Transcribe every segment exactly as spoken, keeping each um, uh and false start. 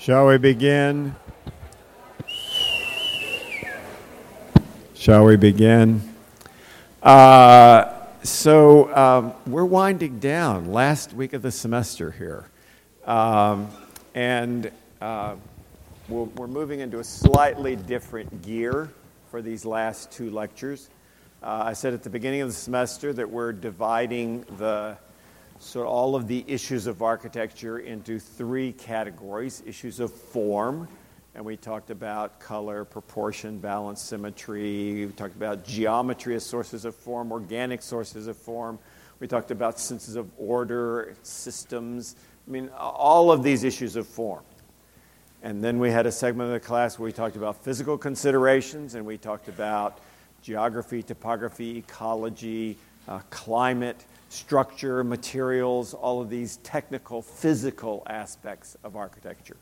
Shall we begin? Shall we begin? Uh, so um, we're winding down last week of the semester here. Um, and uh, we're, we're moving into a slightly different gear for these last two lectures. Uh, I said at the beginning of the semester that we're dividing the So all of the issues of architecture into three categories: issues of form, and we talked about color, proportion, balance, symmetry. We talked about geometry as sources of form, organic sources of form. We talked about senses of order, systems. I mean, all of these issues of form. And then we had a segment of the class where we talked about physical considerations, and we talked about geography, topography, ecology, uh, climate, structure, materials, all of these technical, physical aspects of architecture.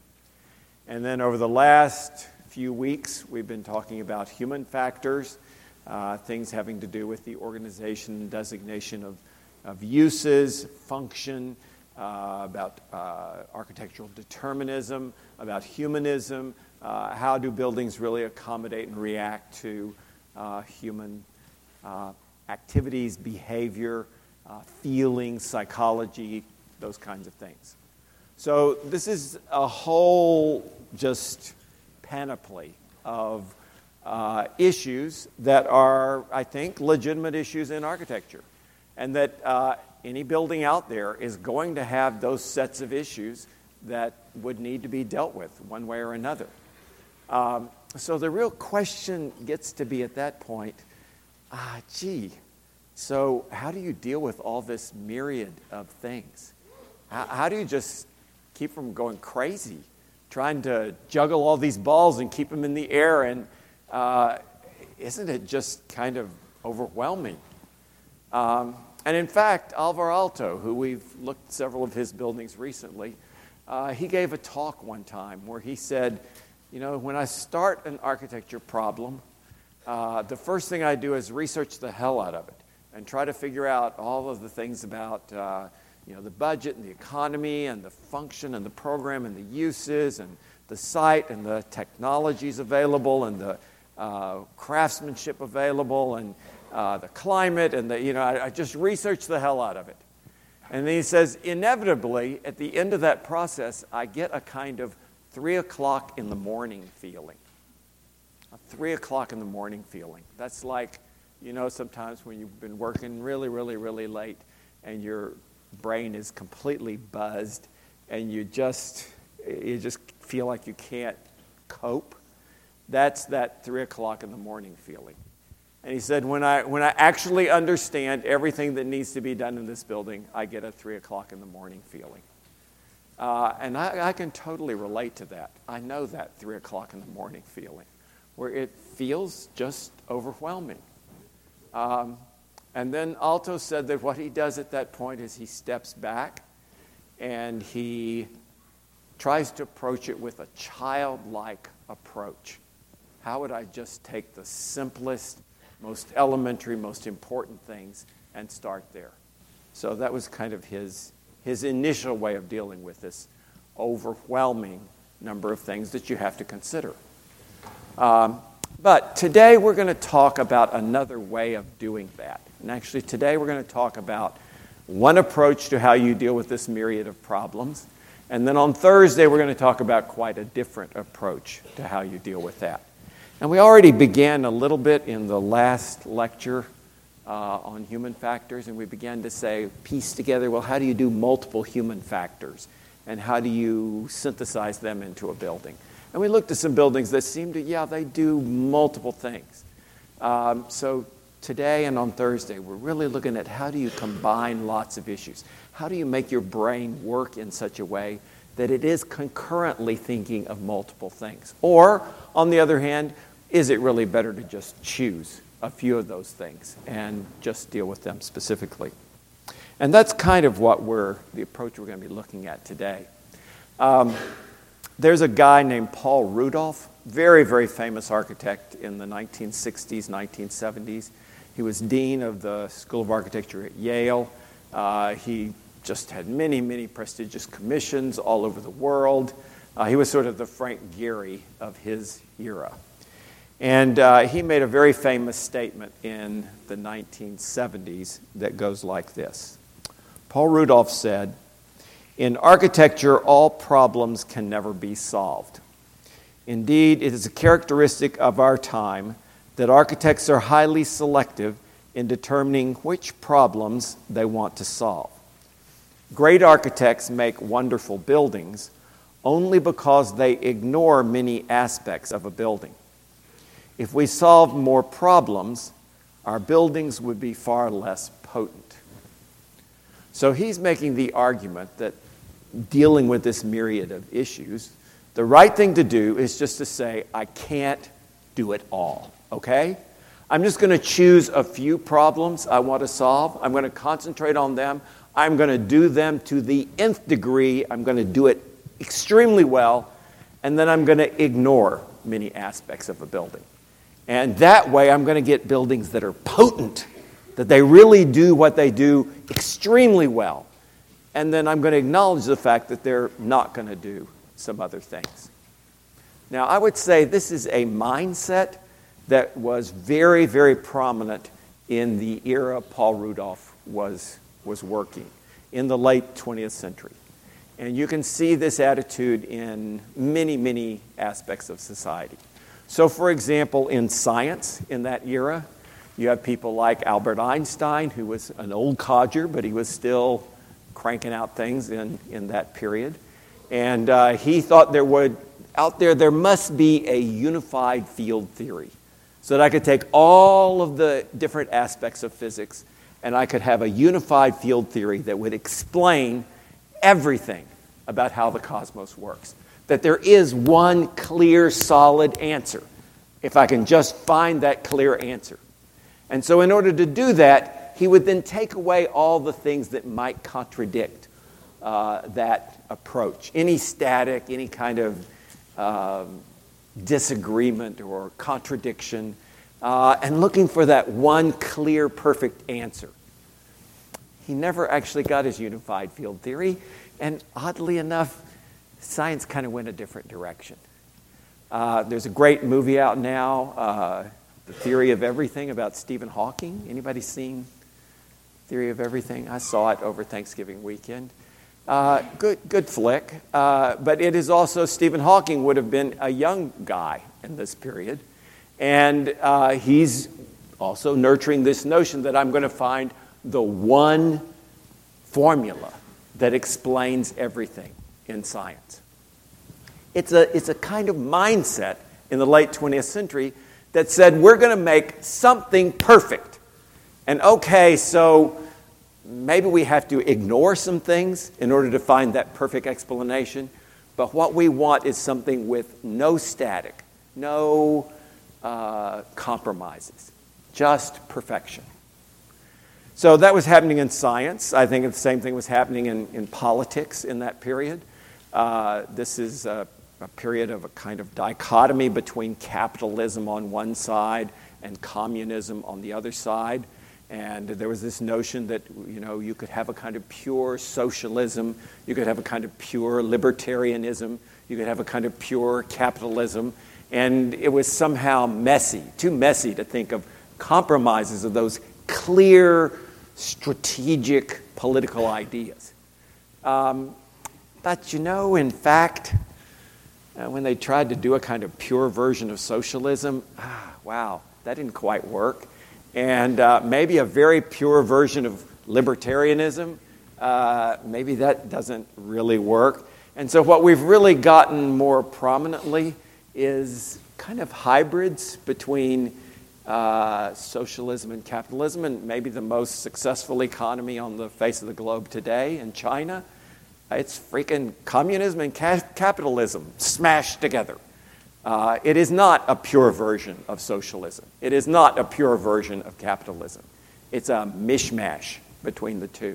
And then over the last few weeks, we've been talking about human factors, uh, things having to do with the organization and designation of, of uses, function, uh, about uh, architectural determinism, about humanism, uh, how do buildings really accommodate and react to uh, human uh, activities, behavior, Uh, feelings, psychology, those kinds of things. So this is a whole just panoply of uh, issues that are, I think, legitimate issues in architecture. And that uh, any building out there is going to have those sets of issues that would need to be dealt with one way or another. Um, so the real question gets to be at that point, ah, gee, So how do you deal with all this myriad of things? How, how do you just keep from going crazy, trying to juggle all these balls and keep them in the air? And uh, isn't it just kind of overwhelming? Um, and in fact, Alvar Aalto, who we've looked at several of his buildings recently, uh, he gave a talk one time where he said, you know, when I start an architecture problem, uh, the first thing I do is research the hell out of it and try to figure out all of the things about, uh, you know, the budget and the economy and the function and the program and the uses and the site and the technologies available and the uh, craftsmanship available and uh, the climate and the, you know, I, I just research the hell out of it. And then he says, inevitably, at the end of that process, I get a kind of three o'clock in the morning feeling. A three o'clock in the morning feeling. That's like, you know, sometimes when you've been working really, really, really late and your brain is completely buzzed and you just you just feel like you can't cope, that's that three o'clock in the morning feeling. And he said, when I when I actually understand everything that needs to be done in this building, I get a three o'clock in the morning feeling. Uh, and I, I can totally relate to that. I know that three o'clock in the morning feeling, where it feels just overwhelming. Um, and then Aalto said that what he does at that point is he steps back and he tries to approach it with a childlike approach. How would I just take the simplest, most elementary, most important things and start there? So that was kind of his, his initial way of dealing with this overwhelming number of things that you have to consider. Um, But today we're going to talk about another way of doing that. And actually today we're going to talk about one approach to how you deal with this myriad of problems. And then on Thursday we're going to talk about quite a different approach to how you deal with that. And we already began a little bit in the last lecture uh, on human factors, and we began to say, piece together, well, how do you do multiple human factors? And how do you synthesize them into a building? And we looked at some buildings that seem to, yeah, they do multiple things. Um, so today and on Thursday, we're really looking at how do you combine lots of issues? How do you make your brain work in such a way that it is concurrently thinking of multiple things? Or, on the other hand, is it really better to just choose a few of those things and just deal with them specifically? And that's kind of what we're, the approach we're going to be looking at today. Um, There's a guy named Paul Rudolph, very, very famous architect in the nineteen sixties, nineteen seventies. He was dean of the School of Architecture at Yale. Uh, he just had many, many prestigious commissions all over the world. Uh, he was sort of the Frank Gehry of his era. And uh, he made a very famous statement in the nineteen seventies that goes like this. Paul Rudolph said, "In architecture, all problems can never be solved. Indeed, it is a characteristic of our time that architects are highly selective in determining which problems they want to solve. Great architects make wonderful buildings only because they ignore many aspects of a building. If we solved more problems, our buildings would be far less potent." So he's making the argument that dealing with this myriad of issues, the right thing to do is just to say, I can't do it all, okay? I'm just going to choose a few problems I want to solve. I'm going to concentrate on them. I'm going to do them to the nth degree. I'm going to do it extremely well, and then I'm going to ignore many aspects of a building. And that way, I'm going to get buildings that are potent, that they really do what they do extremely well. And then I'm going to acknowledge the fact that they're not going to do some other things. Now, I would say this is a mindset that was very, very prominent in the era Paul Rudolph was, was working, in the late twentieth century. And you can see this attitude in many, many aspects of society. So, for example, in science in that era, you have people like Albert Einstein, who was an old codger, but he was still cranking out things in, in that period. And uh, he thought there would, out there, there must be a unified field theory, so that I could take all of the different aspects of physics and I could have a unified field theory that would explain everything about how the cosmos works. That there is one clear, solid answer, if I can just find that clear answer. And so in order to do that, he would then take away all the things that might contradict uh, that approach. Any static, any kind of um, disagreement or contradiction, uh, and looking for that one clear, perfect answer. He never actually got his unified field theory, and oddly enough, science kind of went a different direction. Uh, there's a great movie out now, uh, The Theory of Everything, about Stephen Hawking. Anybody seen Theory of Everything? I saw it over Thanksgiving weekend. Uh, good, good flick. Uh, but it is also, Stephen Hawking would have been a young guy in this period. And uh, he's also nurturing this notion that I'm going to find the one formula that explains everything in science. It's a, it's a kind of mindset in the late twentieth century that said, we're going to make something perfect. And okay, so maybe we have to ignore some things in order to find that perfect explanation. But what we want is something with no static, no uh, compromises, just perfection. So that was happening in science. I think the same thing was happening in, in politics in that period. Uh, this is a, a period of a kind of dichotomy between capitalism on one side and communism on the other side. And there was this notion that, you know, you could have a kind of pure socialism, you could have a kind of pure libertarianism, you could have a kind of pure capitalism, and it was somehow messy, too messy to think of compromises of those clear, strategic political ideas. Um, but, you know, in fact, uh, when they tried to do a kind of pure version of socialism, ah, wow, that didn't quite work. And uh, maybe a very pure version of libertarianism, uh, maybe that doesn't really work. And so what we've really gotten more prominently is kind of hybrids between uh, socialism and capitalism, and maybe the most successful economy on the face of the globe today in China. It's freaking communism and ca- capitalism smashed together. Uh, it is not a pure version of socialism. It is not a pure version of capitalism. It's a mishmash between the two.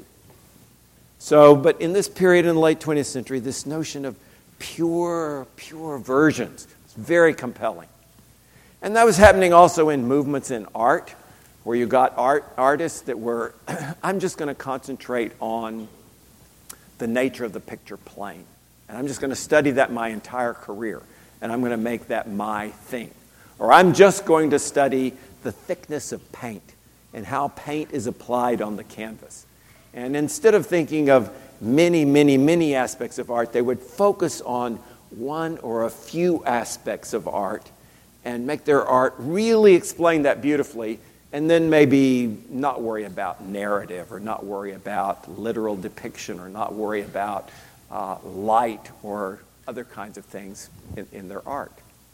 So, but in this period in the late twentieth century, this notion of pure, pure versions is very compelling. And that was happening also in movements in art, where you got art artists that were, I'm just going to concentrate on the nature of the picture plane. And I'm just going to study that my entire career, and I'm going to make that my thing. Or I'm just going to study the thickness of paint and how paint is applied on the canvas. And instead of thinking of many, many, many aspects of art, they would focus on one or a few aspects of art and make their art really explain that beautifully, and then maybe not worry about narrative or not worry about literal depiction or not worry about uh, light or other kinds of things in, in their art.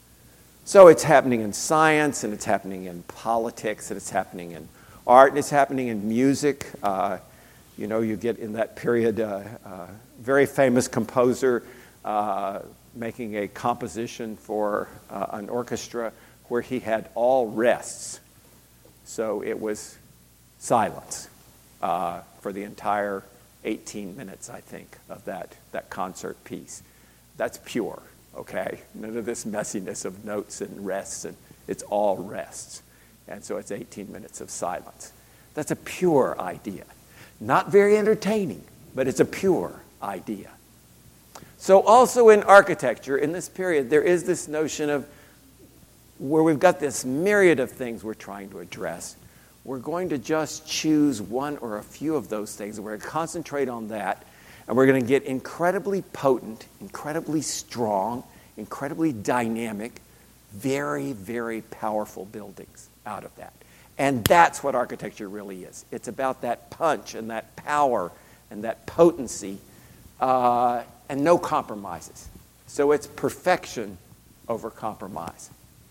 So it's happening in science, and it's happening in politics, and it's happening in art, and it's happening in music. Uh, you know, you get in that period a uh, uh, very famous composer uh, making a composition for uh, an orchestra where he had all rests. So it was silence uh, for the entire eighteen minutes, I think, of that, that concert piece. That's pure. Okay, none of this messiness of notes and rests, and it's all rests. And so it's eighteen minutes of silence. That's a pure idea. Not very entertaining, but it's a pure idea. So also in architecture, in this period, there is this notion of where we've got this myriad of things we're trying to address. We're going to just choose one or a few of those things, and we're going to concentrate on that. And we're going to get incredibly potent, incredibly strong, incredibly dynamic, very, very powerful buildings out of that. And that's what architecture really is. It's about that punch and that power and that potency uh, and no compromises. So it's perfection over compromise.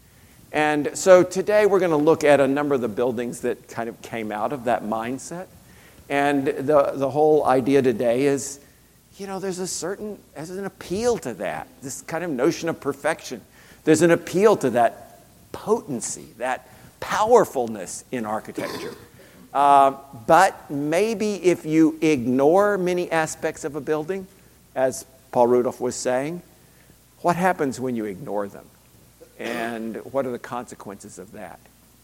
And so today we're going to look at a number of the buildings that kind of came out of that mindset. And the, the whole idea today is, you know, there's a certain, there's an appeal to that, this kind of notion of perfection. There's an appeal to that potency, that powerfulness in architecture. Uh, but maybe if you ignore many aspects of a building, as Paul Rudolph was saying, what happens when you ignore them? And what are the consequences of that?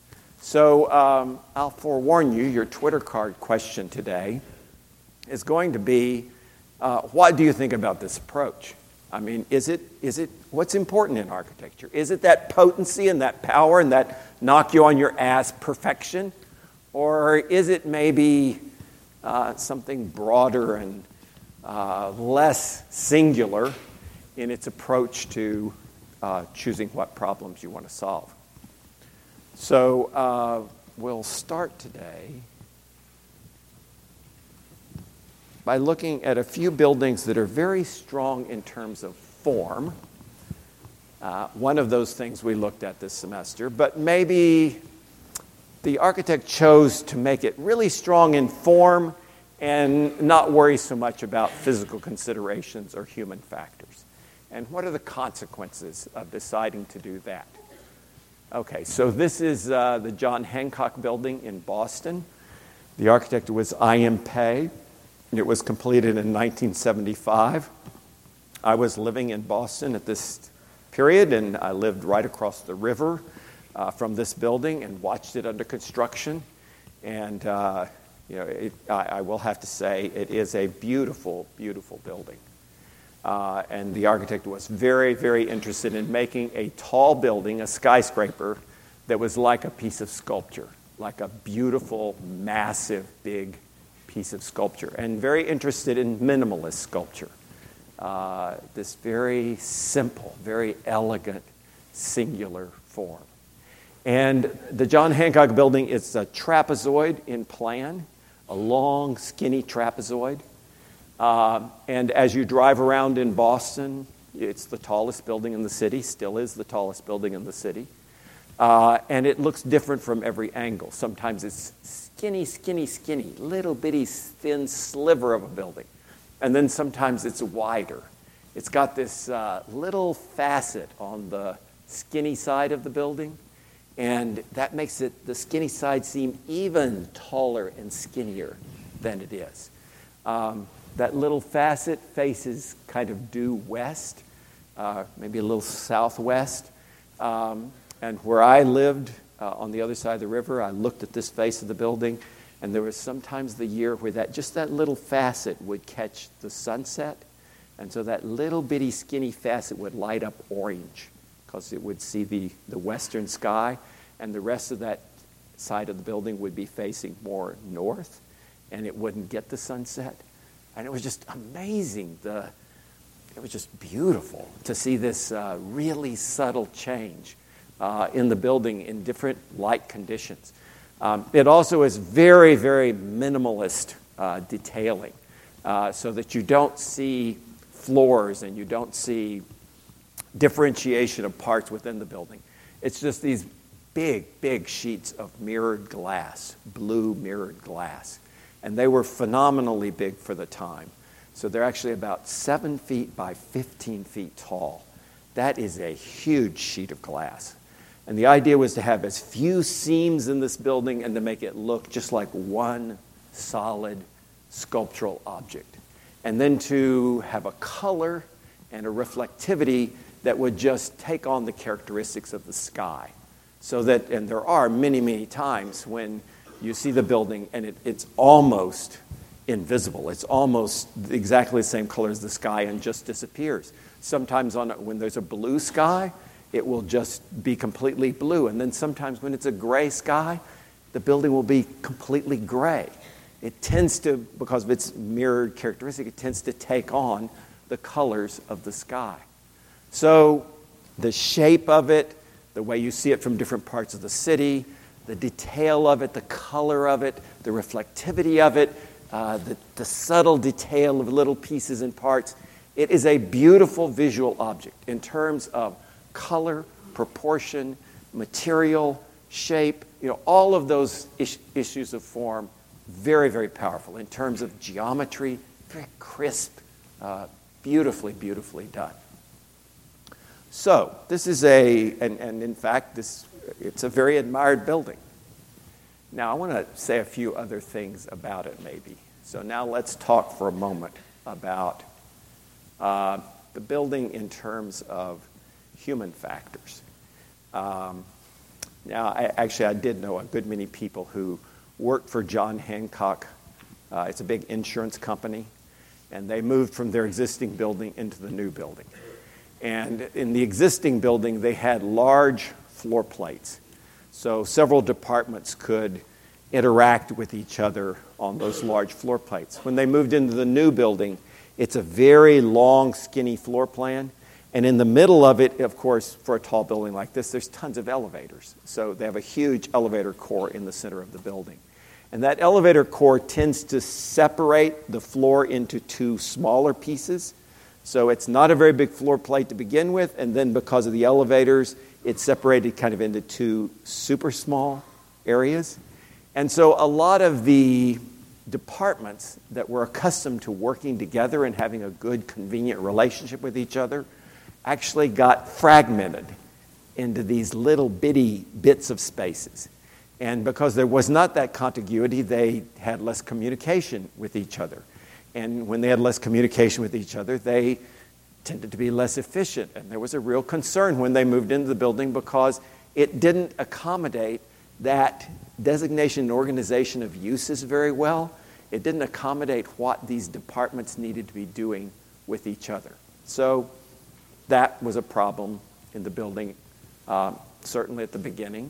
So um, I'll forewarn you, your Twitter card question today is going to be, uh, what do you think about this approach? I mean, is it, is it, what's important in architecture? Is it that potency and that power and that knock you on your ass perfection? Or is it maybe uh, something broader and uh, less singular in its approach to uh, choosing what problems you want to solve? So uh, we'll start today by looking at a few buildings that are very strong in terms of form. Uh, one of those things we looked at this semester, but maybe the architect chose to make it really strong in form and not worry so much about physical considerations or human factors. And what are the consequences of deciding to do that? Okay, so this is uh, the John Hancock Building in Boston. The architect was I M Pei. It was completed in nineteen seventy-five. I was living in Boston at this period, and I lived right across the river uh, from this building and watched it under construction. And uh, you know, it, I, I will have to say it is a beautiful, beautiful building. Uh, and the architect was very, very interested in making a tall building, a skyscraper, that was like a piece of sculpture, like a beautiful, massive, big piece of sculpture, and very interested in minimalist sculpture. Uh, this very simple, very elegant, singular form. And the John Hancock Building is a trapezoid in plan, a long, skinny trapezoid. Uh, and as you drive around in Boston, it's the tallest building in the city, still is the tallest building in the city. Uh, and it looks different from every angle. Sometimes it's skinny, skinny, skinny, little bitty thin sliver of a building. And then sometimes it's wider. It's got this uh, little facet on the skinny side of the building, and that makes it the skinny side seem even taller and skinnier than it is. Um, that little facet faces kind of due west, uh, maybe a little southwest. Um, and where I lived uh, on the other side of the river, I looked at this face of the building, and there was sometimes the year where that just that little facet would catch the sunset, And so that little bitty skinny facet would light up orange because it would see the, the western sky, and the rest of that side of the building would be facing more north, and it wouldn't get the sunset. And it was just amazing. The, it was just beautiful to see this uh, really subtle change uh, in the building in different light conditions. Um, it also is very, very minimalist uh, detailing, uh, so that you don't see floors and you don't see differentiation of parts within the building. It's just these big, big sheets of mirrored glass, blue mirrored glass. And they were phenomenally big for the time. So they're actually about seven feet by fifteen feet tall. That is a huge sheet of glass. And the idea was to have as few seams in this building and to make it look just like one solid sculptural object. And then to have a color and a reflectivity that would just take on the characteristics of the sky. So that, and there are many, many times when you see the building and it, it's almost invisible. It's almost exactly the same color as the sky and just disappears. Sometimes on when there's a blue sky, it will just be completely blue. And then sometimes when it's a gray sky, the building will be completely gray. It tends to, because of its mirrored characteristic, it tends to take on the colors of the sky. So the shape of it, the way you see it from different parts of the city, the detail of it, the color of it, the reflectivity of it, uh, the, the subtle detail of little pieces and parts. It is a beautiful visual object in terms of color, proportion, material, shape, you know, all of those is- issues of form, very, very powerful. In terms of geometry, very crisp, uh, beautifully, beautifully done. So this is a, and, and in fact, this it's a very admired building. Now I want to say a few other things about it maybe. So now let's talk for a moment about uh, the building in terms of human factors. Um, now I, actually I did know a good many people who worked for John Hancock. Uh, it's a big insurance company, and they moved from their existing building into the new building. And in the existing building, they had large floor plates. So several departments could interact with each other on those large floor plates. When they moved into the new building, it's a very long, skinny floor plan. And in the middle of it, of course, for a tall building like this, there's tons of elevators. So they have a huge elevator core in the center of the building. And that elevator core tends to separate the floor into two smaller pieces. So it's not a very big floor plate to begin with, and then because of the elevators, it's separated kind of into two super small areas. And so a lot of the departments that were accustomed to working together and having a good, convenient relationship with each other actually got fragmented into these little bitty bits of spaces. And because there was not that contiguity, they had less communication with each other. And when they had less communication with each other, they tended to be less efficient. And there was a real concern when they moved into the building because it didn't accommodate that designation and organization of uses very well. It didn't accommodate what these departments needed to be doing with each other. So that was a problem in the building, uh, certainly at the beginning.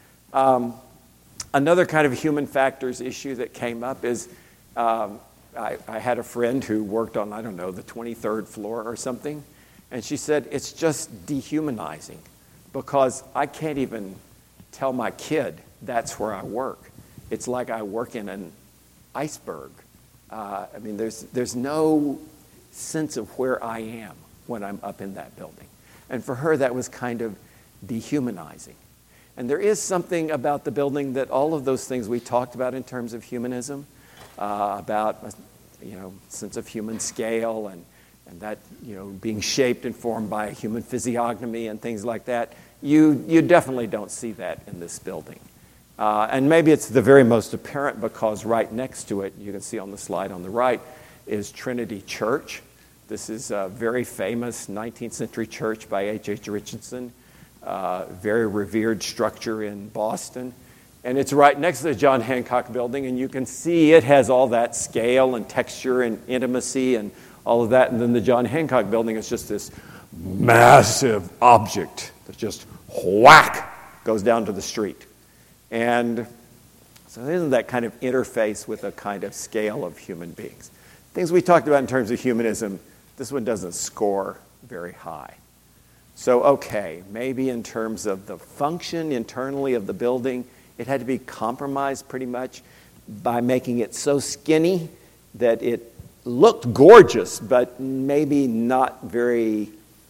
Um, another kind of human factors issue that came up is um, I, I had a friend who worked on, I don't know, the twenty-third floor or something, and she said, it's just dehumanizing because I can't even tell my kid that's where I work. It's like I work in an iceberg. Uh, I mean, there's there's no sense of where I am when I'm up in that building. And for her, that was kind of dehumanizing. And there is something about the building that all of those things we talked about in terms of humanism, uh, about, you know, sense of human scale and, and that, you know, being shaped and formed by a human physiognomy and things like that, you, you definitely don't see that in this building. Uh, and maybe it's the very most apparent because right next to it, you can see on the slide on the right, is Trinity Church. This is a very famous nineteenth century church by H H Richardson, uh, very revered structure in Boston. And it's right next to the John Hancock building, and you can see it has all that scale and texture and intimacy and all of that. And then the John Hancock building is just this massive object that just whack goes down to the street. And so isn't that kind of interface with a kind of scale of human beings? Things we talked about in terms of humanism, this one doesn't score very high. So, okay, maybe in terms of the function internally of the building, it had to be compromised pretty much by making it so skinny that it looked gorgeous, but maybe not very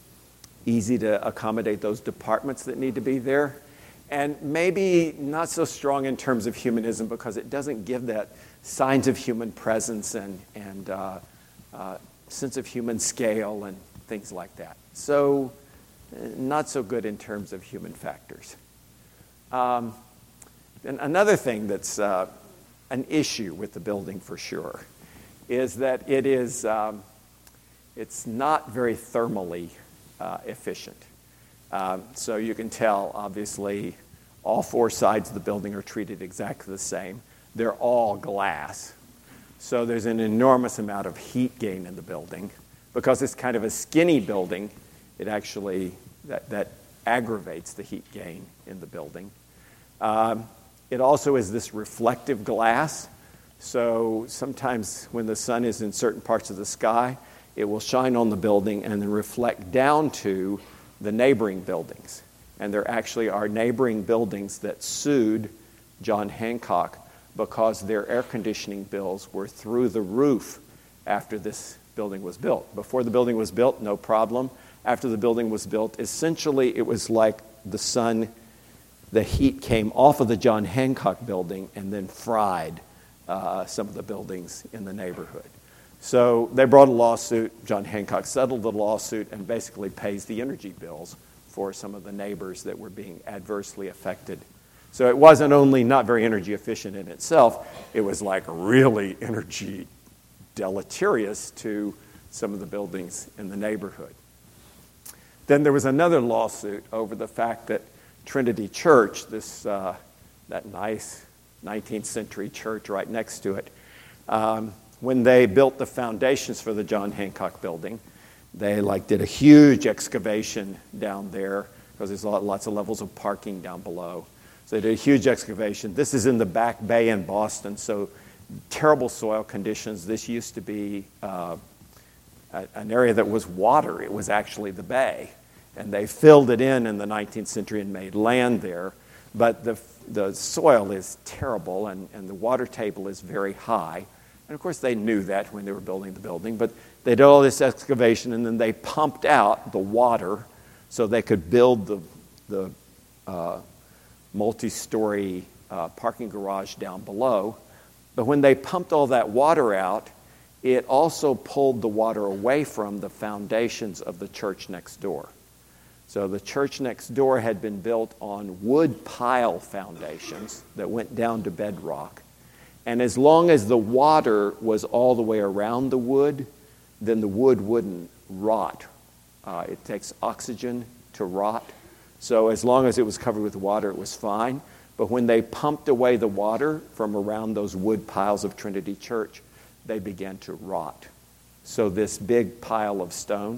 easy to accommodate those departments that need to be there. And maybe not so strong in terms of humanism because it doesn't give that signs of human presence and, and uh, uh, sense of human scale and things like that. So uh, not so good in terms of human factors. Um, and another thing that's uh, an issue with the building for sure is that it is um, it's not very thermally uh, efficient. Um, so you can tell, obviously, all four sides of the building are treated exactly the same. They're all glass. So there's an enormous amount of heat gain in the building. Because it's kind of a skinny building, it actually, that, that aggravates the heat gain in the building. Um, it also is this reflective glass. So sometimes when the sun is in certain parts of the sky, it will shine on the building and then reflect down to the neighboring buildings. And there actually are neighboring buildings that sued John Hancock because their air conditioning bills were through the roof after this building was built. Before the building was built, no problem. After the building was built, essentially it was like the sun, the heat came off of the John Hancock building and then fried uh, some of the buildings in the neighborhood. So they brought a lawsuit. John Hancock settled the lawsuit and basically pays the energy bills for some of the neighbors that were being adversely affected. So it wasn't only not very energy efficient in itself, it was like really energy deleterious to some of the buildings in the neighborhood. Then there was another lawsuit over the fact that Trinity Church, this uh, that nice nineteenth century church right next to it, um, when they built the foundations for the John Hancock building, they like did a huge excavation down there because there's lots of levels of parking down below. So they did a huge excavation. This is in the Back Bay in Boston, so terrible soil conditions. This used to be uh, a, an area that was water. It was actually the bay. And they filled it in in the nineteenth century and made land there. But the, the soil is terrible and, and the water table is very high. And of course they knew that when they were building the building. But they did all this excavation and then they pumped out the water so they could build the, the uh, multi-story uh, parking garage down below. But when they pumped all that water out, it also pulled the water away from the foundations of the church next door. So the church next door had been built on wood pile foundations that went down to bedrock. And as long as the water was all the way around the wood, then the wood wouldn't rot. Uh, it takes oxygen to rot. So as long as it was covered with water, it was fine. But when they pumped away the water from around those wood piles of Trinity Church, they began to rot. So this big pile of stone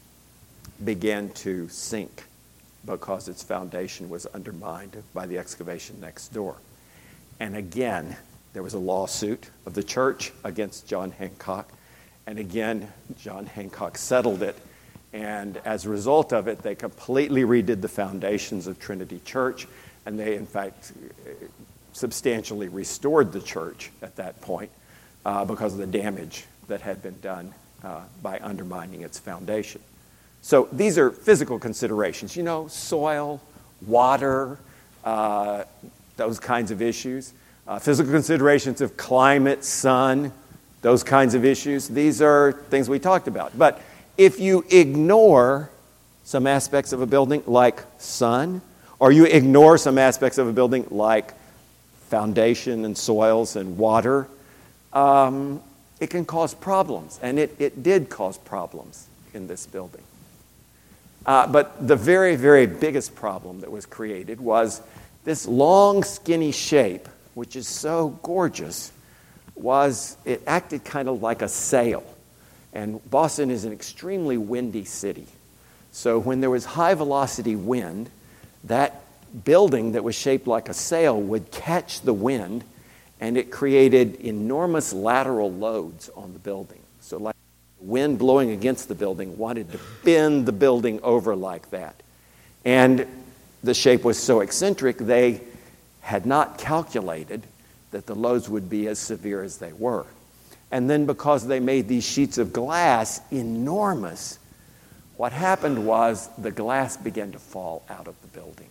began to sink because its foundation was undermined by the excavation next door. And again, there was a lawsuit of the church against John Hancock. And again, John Hancock settled it. And as a result of it, they completely redid the foundations of Trinity Church. And they, in fact, substantially restored the church at that point uh, because of the damage that had been done uh, by undermining its foundation. So these are physical considerations, you know, soil, water, uh, those kinds of issues. Uh, physical considerations of climate, sun, those kinds of issues. These are things we talked about. But if you ignore some aspects of a building like sun, or you ignore some aspects of a building like foundation and soils and water, um, it can cause problems. And it, it did cause problems in this building. Uh, but the very, very biggest problem that was created was this long, skinny shape, which is so gorgeous, was it acted kind of like a sail. And Boston is an extremely windy city. So when there was high velocity wind, that building that was shaped like a sail would catch the wind, and it created enormous lateral loads on the building. So like wind blowing against the building wanted to bend the building over like that. And the shape was so eccentric, they had not calculated that the loads would be as severe as they were. And then because they made these sheets of glass enormous, what happened was the glass began to fall out of the building.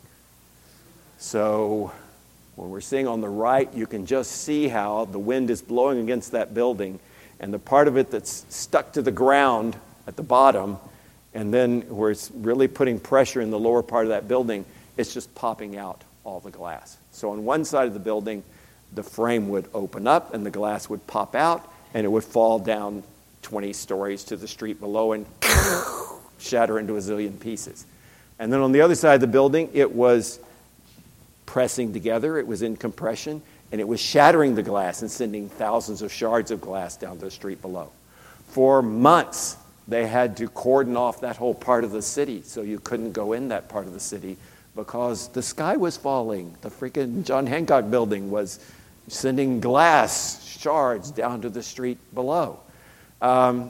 So when we're seeing on the right, you can just see how the wind is blowing against that building, and the part of it that's stuck to the ground at the bottom, and then where it's really putting pressure in the lower part of that building, it's just popping out all the glass. So on one side of the building, the frame would open up and the glass would pop out, and it would fall down twenty stories to the street below and shatter into a zillion pieces. And then on the other side of the building, it was pressing together, it was in compression, and it was shattering the glass and sending thousands of shards of glass down to the street below. For months, they had to cordon off that whole part of the city so you couldn't go in that part of the city because the sky was falling. The freaking John Hancock building was sending glass shards down to the street below. Um,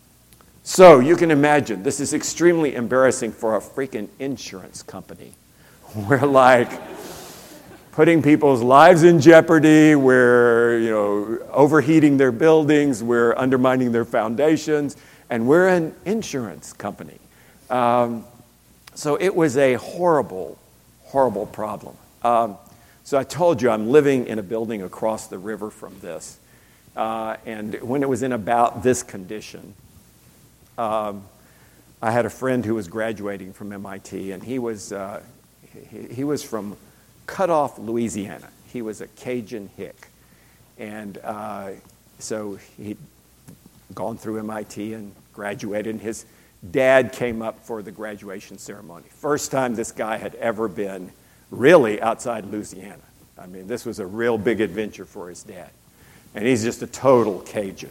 so you can imagine, this is extremely embarrassing for a freaking insurance company. We're like putting people's lives in jeopardy, we're, you know, overheating their buildings, we're undermining their foundations, and we're an insurance company. Um, so it was a horrible, horrible problem. Um, so I told you I'm living in a building across the river from this. Uh, and when it was in about this condition, um, I had a friend who was graduating from M I T, and he was uh, he, he was from Cut Off, Louisiana. He was a Cajun hick, and uh, so he'd gone through M I T and graduated. And his dad came up for the graduation ceremony. First time this guy had ever been really outside Louisiana. I mean, this was a real big adventure for his dad. And he's just a total Cajun.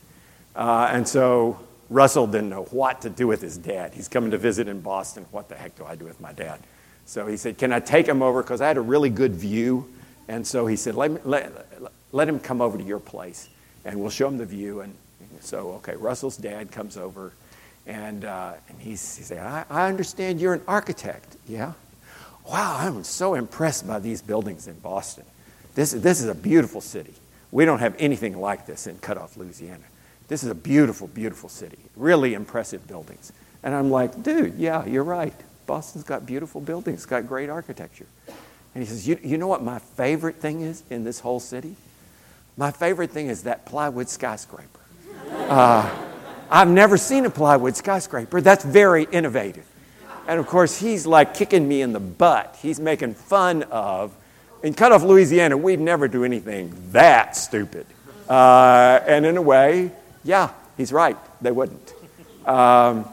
Uh, and so Russell didn't know what to do with his dad. He's coming to visit in Boston. What the heck do I do with my dad? So he said, can I take him over? Because I had a really good view. And so he said, let, me, let, let him come over to your place, and we'll show him the view. And so, okay, Russell's dad comes over, and, uh, and he's, he said, I, I understand you're an architect. Yeah? Wow, I'm so impressed by these buildings in Boston. This, this is a beautiful city. We don't have anything like this in Cut Off, Louisiana. This is a beautiful, beautiful city. Really impressive buildings. And I'm like, dude, yeah, you're right. Boston's got beautiful buildings. It's got great architecture. And he says, you, you know what my favorite thing is in this whole city? My favorite thing is that plywood skyscraper. Uh, I've never seen a plywood skyscraper. That's very innovative. And of course, he's like kicking me in the butt. He's making fun of, in Cut Off, Louisiana, we'd never do anything that stupid. Uh, and in a way, yeah, he's right. They wouldn't. Um,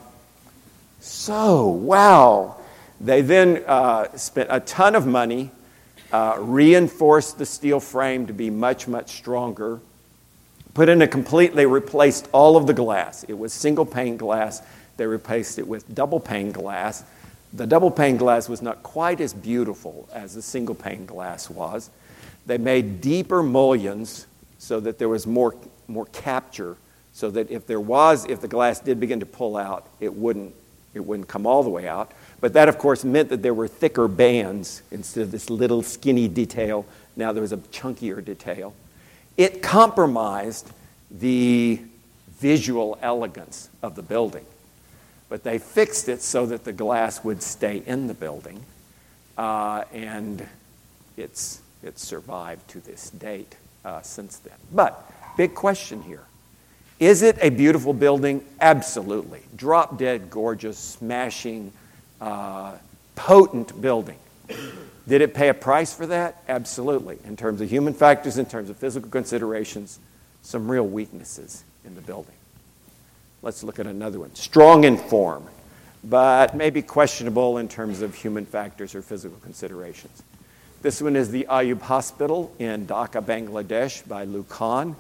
so, wow. They then uh, spent a ton of money, uh, reinforced the steel frame to be much, much stronger, put in a complete, they replaced all of the glass. It was single pane glass. They replaced it with double pane glass. The double pane glass was not quite as beautiful as the single pane glass was. They made deeper mullions so that there was more, more capture, so that if there was, if the glass did begin to pull out, it wouldn't, it wouldn't come all the way out. But that, of course, meant that there were thicker bands instead of this little skinny detail. Now there was a chunkier detail. It compromised the visual elegance of the building. But they fixed it so that the glass would stay in the building, uh, and it's it's survived to this date uh, since then. But big question here. Is it a beautiful building? Absolutely. Drop-dead gorgeous, smashing, uh, potent building. Did it pay a price for that? Absolutely. In terms of human factors, in terms of physical considerations, some real weaknesses in the building. Let's look at another one. Strong in form, but maybe questionable in terms of human factors or physical considerations. This one is the Ayub Hospital in Dhaka, Bangladesh by Lou Khan.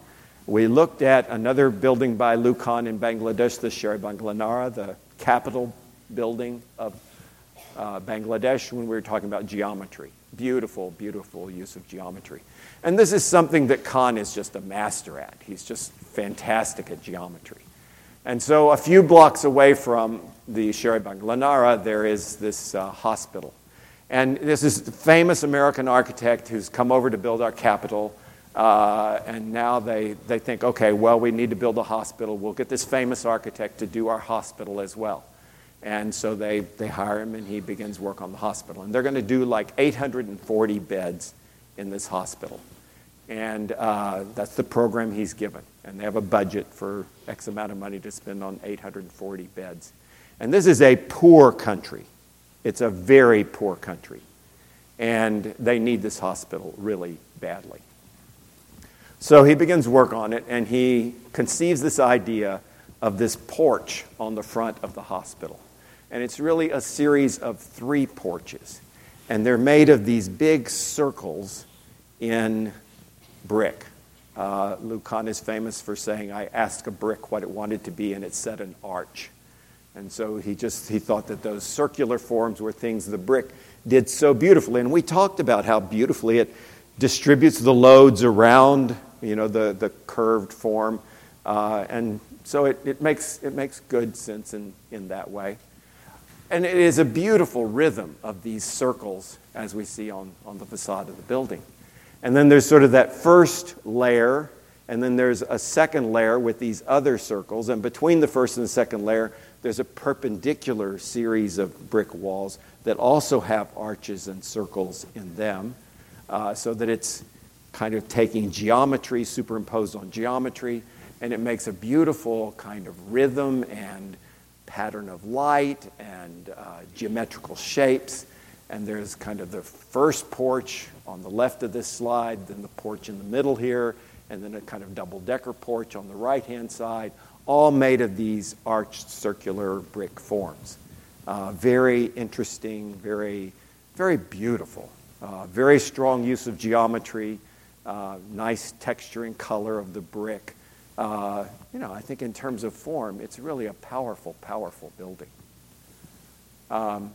We looked at another building by Lou Khan in Bangladesh, the Sher-e-Bangla, the capital building of uh, Bangladesh, when we were talking about geometry. Beautiful, beautiful use of geometry. And this is something that Khan is just a master at. He's just fantastic at geometry. And so a few blocks away from the Sher-e-Bangla, there is this uh, hospital. And this is a famous American architect who's come over to build our capital. Uh, and now they, they think, okay, well, we need to build a hospital. We'll get this famous architect to do our hospital as well. And so they, they hire him, and he begins work on the hospital. And they're going to do like eight hundred forty beds in this hospital. And uh, that's the program he's given. And they have a budget for X amount of money to spend on eight hundred forty beds. And this is a poor country. It's a very poor country. And they need this hospital really badly. So he begins work on it, and he conceives this idea of this porch on the front of the hospital. And it's really a series of three porches. And they're made of these big circles in brick. Uh, Lou Khan is famous for saying, I asked a brick what it wanted to be, and it said an arch. And so he just he thought that those circular forms were things the brick did so beautifully. And we talked about how beautifully it distributes the loads around, you know, the, the curved form. Uh, and so it, it makes it makes good sense in, in that way. And it is a beautiful rhythm of these circles, as we see on, on the facade of the building. And then there's sort of that first layer, and then there's a second layer with these other circles. And between the first and the second layer, there's a perpendicular series of brick walls that also have arches and circles in them, uh, so that it's kind of taking geometry superimposed on geometry, and it makes a beautiful kind of rhythm and pattern of light and uh, geometrical shapes. And there's kind of the first porch on the left of this slide, then the porch in the middle here, and then a kind of double-decker porch on the right-hand side, all made of these arched circular brick forms. Uh, very interesting, very, very beautiful. Uh, very strong use of geometry, uh, nice texture and color of the brick. Uh, you know, I think in terms of form, it's really a powerful, powerful building. Um,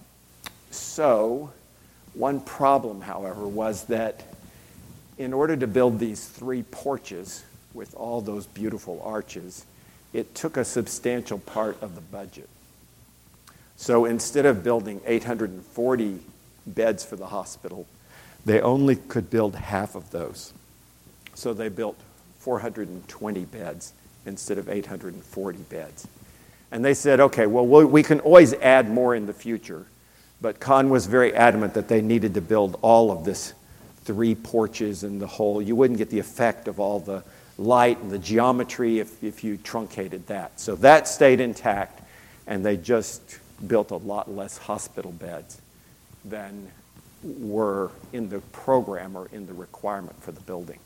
so, one problem, however, was that in order to build these three porches with all those beautiful arches, it took a substantial part of the budget. So instead of building eight hundred forty beds for the hospital, they only could build half of those. So they built four hundred twenty beds instead of eight hundred forty beds. And they said, okay, well, we can always add more in the future. But Khan was very adamant that they needed to build all of this three porches and the whole. You wouldn't get the effect of all the light and the geometry if, if you truncated that. So that stayed intact, and they just built a lot less hospital beds than were in the program or in the requirement for the building.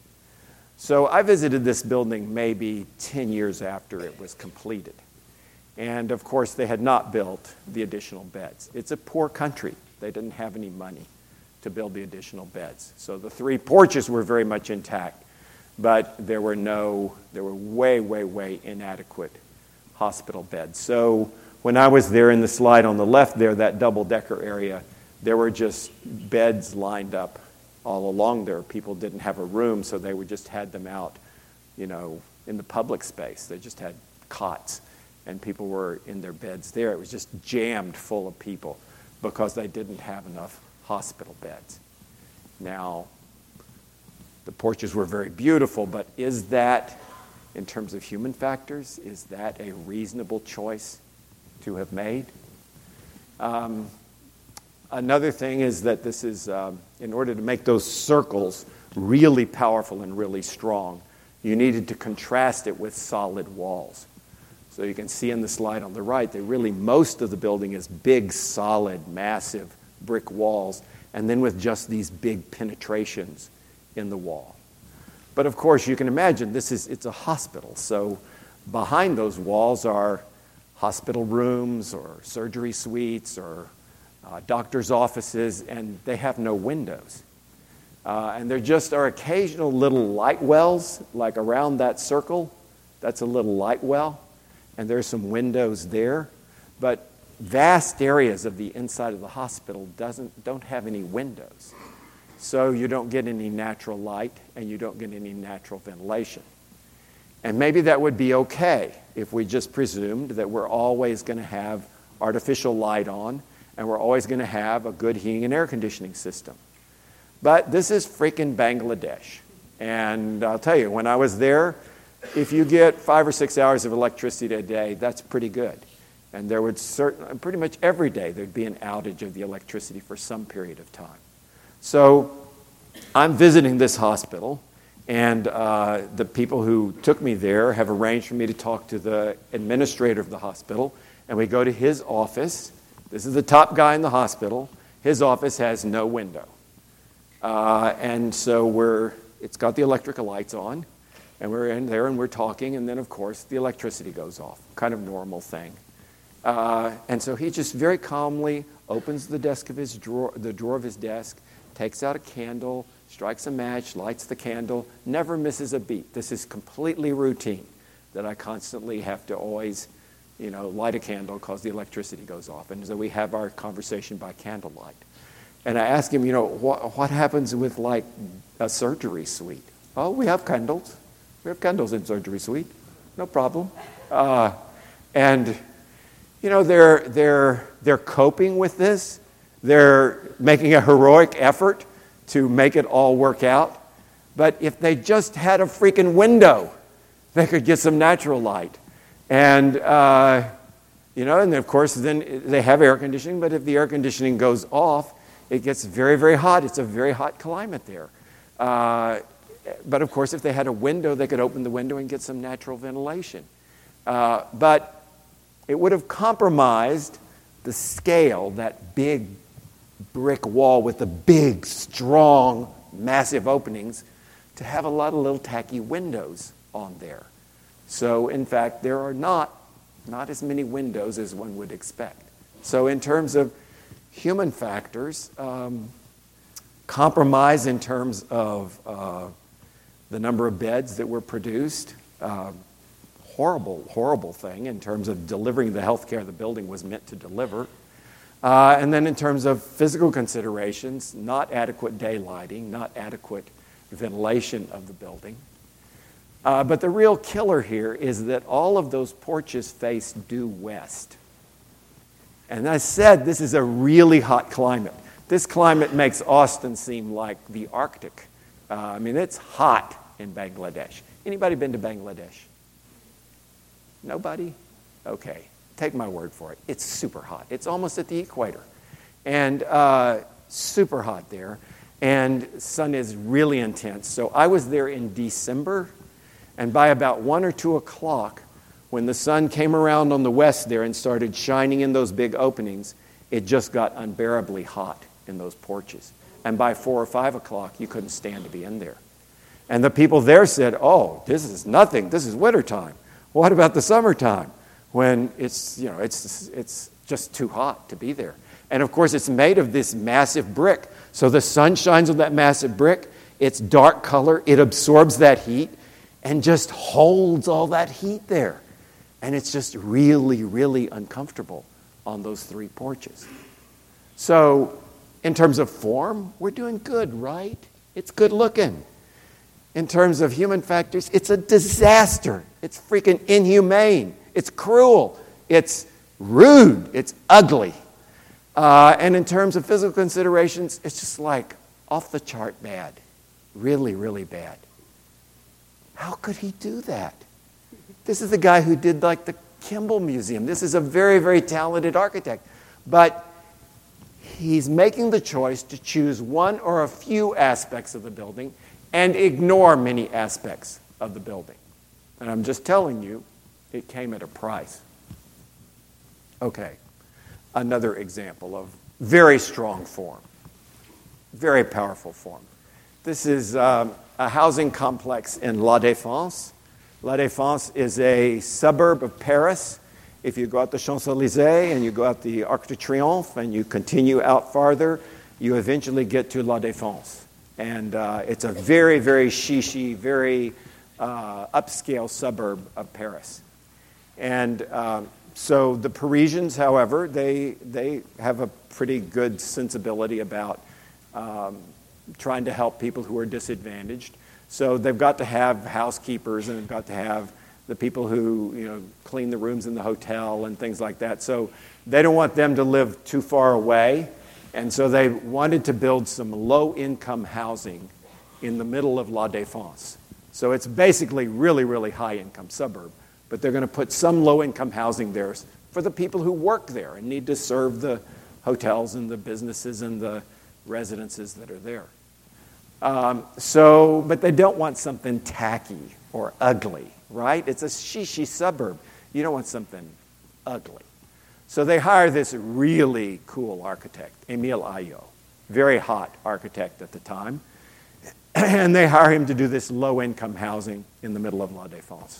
So I visited this building maybe ten years after it was completed. And of course, they had not built the additional beds. It's a poor country. They didn't have any money to build the additional beds. So the three porches were very much intact, but there were no, there were way, way, way inadequate hospital beds. So when I was there in the slide on the left there, that double-decker area, there were just beds lined up all along there. People didn't have a room, so they would just had them out, you know, in the public space. They just had cots, and people were in their beds there. It was just jammed full of people because they didn't have enough hospital beds. Now, the porches were very beautiful, but is that, in terms of human factors, is that a reasonable choice to have made? Um, another thing is that this is, um, in order to make those circles really powerful and really strong, you needed to contrast it with solid walls. So you can see in the slide on the right that really most of the building is big, solid, massive brick walls, and then with just these big penetrations in the wall. But of course, you can imagine this is it's a hospital, so behind those walls are hospital rooms or surgery suites or uh, doctors' offices, and they have no windows. Uh, and there just are occasional little light wells, like around that circle. That's a little light well. And there's some windows there. But vast areas of the inside of the hospital doesn't, don't have any windows. So you don't get any natural light and you don't get any natural ventilation. And maybe that would be okay if we just presumed that we're always going to have artificial light on and we're always going to have a good heating and air conditioning system. But this is freaking Bangladesh. And I'll tell you, when I was there, if you get five or six hours of electricity a day, that's pretty good. And there would certain, pretty much every day there'd be an outage of the electricity for some period of time. So I'm visiting this hospital, and uh, the people who took me there have arranged for me to talk to the administrator of the hospital, and we go to his office. This is the top guy in the hospital. His office has no window. Uh, and so we're, it's got the electrical lights on, and we're in there and we're talking, and then of course the electricity goes off, kind of normal thing. Uh, and so he just very calmly opens the desk of his drawer, the drawer of his desk, takes out a candle, strikes a match, lights the candle, never misses a beat. This is completely routine that I constantly have to always, you know, light a candle because the electricity goes off. And so we have our conversation by candlelight. And I ask him, you know, what, what happens with like a surgery suite? Oh, we have candles. We have candles in surgery suite. No problem. Uh, and, you know, they're, they're, they're coping with this. They're making a heroic effort to make it all work out. But if they just had a freaking window, they could get some natural light. And, uh, you know, and of course, then they have air conditioning. But if the air conditioning goes off, it gets very, very hot. It's a very hot climate there. Uh, but of course, if they had a window, they could open the window and get some natural ventilation. Uh, but it would have compromised the scale, that big brick wall with the big, strong, massive openings, to have a lot of little tacky windows on there. So, in fact, there are not, not as many windows as one would expect. So in terms of human factors, um, compromise in terms of uh, the number of beds that were produced, uh, horrible, horrible thing in terms of delivering the health care the building was meant to deliver. Uh, and then in terms of physical considerations, not adequate daylighting, not adequate ventilation of the building. Uh, but the real killer here is that all of those porches face due west. And I said this is a really hot climate. This climate makes Austin seem like the Arctic. Uh, I mean, it's hot in Bangladesh. Anybody been to Bangladesh? Nobody? Okay. Take my word for it. It's super hot. It's almost at the equator. And uh, super hot there. And sun is really intense. So I was there in December. And by about one or two o'clock, when the sun came around on the west there and started shining in those big openings, it just got unbearably hot in those porches. And by four or five o'clock, you couldn't stand to be in there. And the people there said, oh, this is nothing. This is wintertime. What about the summertime? When it's, you know, it's it's just too hot to be there. And of course, it's made of this massive brick. So the sun shines on that massive brick. It's dark color. It absorbs that heat and just holds all that heat there. And it's just really, really uncomfortable on those three porches. So in terms of form, we're doing good, right? It's good looking. In terms of human factors, it's a disaster. It's freaking inhumane. It's cruel. It's rude. It's ugly. Uh, and in terms of physical considerations, it's just like off the chart bad. Really, really bad. How could he do that? This is the guy who did like the Kimball Museum. This is a very, very talented architect. But he's making the choice to choose one or a few aspects of the building and ignore many aspects of the building. And I'm just telling you, it came at a price. Okay, another example of very strong form, very powerful form. This is um, a housing complex in La Défense. La Défense is a suburb of Paris. If you go out the Champs-Élysées and you go out the Arc de Triomphe and you continue out farther, you eventually get to La Défense. And uh, it's a very, very chic-y, very uh, upscale suburb of Paris. And um, so the Parisians, however, they they have a pretty good sensibility about um, trying to help people who are disadvantaged. So they've got to have housekeepers, and they've got to have the people who, you know, clean the rooms in the hotel and things like that. So they don't want them to live too far away. And so they wanted to build some low-income housing in the middle of La Défense. So it's basically really, really high-income suburb. But they're going to put some low-income housing there for the people who work there and need to serve the hotels and the businesses and the residences that are there. Um, so, but they don't want something tacky or ugly, right? It's a chic suburb. You don't want something ugly. So they hire this really cool architect, Émile Aillaud, very hot architect at the time. And they hire him to do this low-income housing in the middle of La Défense.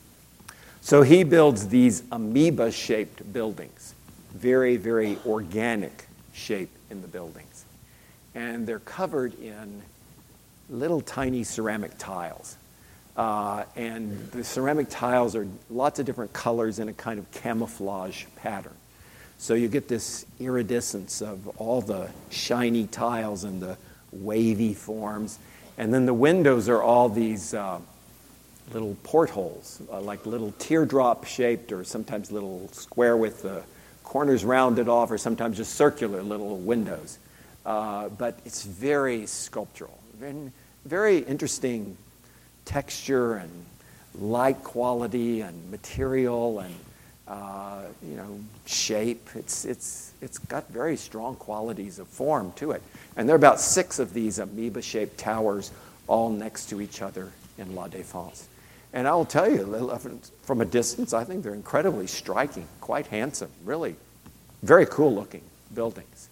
So he builds these amoeba-shaped buildings, very, very organic shape in the buildings. And they're covered in little tiny ceramic tiles. Uh, and the ceramic tiles are lots of different colors in a kind of camouflage pattern. So you get this iridescence of all the shiny tiles and the wavy forms. And then the windows are all these uh, little portholes, uh, like little teardrop shaped, or sometimes little square with the corners rounded off, or sometimes just circular little windows. Uh, but it's very sculptural, and very interesting texture and light quality and material and uh, you know shape. It's it's it's got very strong qualities of form to it. And there are about six of these amoeba-shaped towers all next to each other in La Défense. And I'll tell you, from a distance, I think they're incredibly striking, quite handsome, really very cool-looking buildings.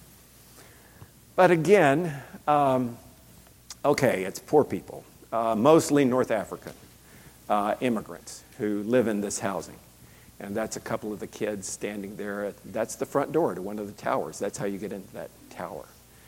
But again, um, okay, it's poor people. Uh, mostly North African uh, immigrants who live in this housing. And that's a couple of the kids standing there. At, that's the front door to one of the towers. That's how you get into that tower.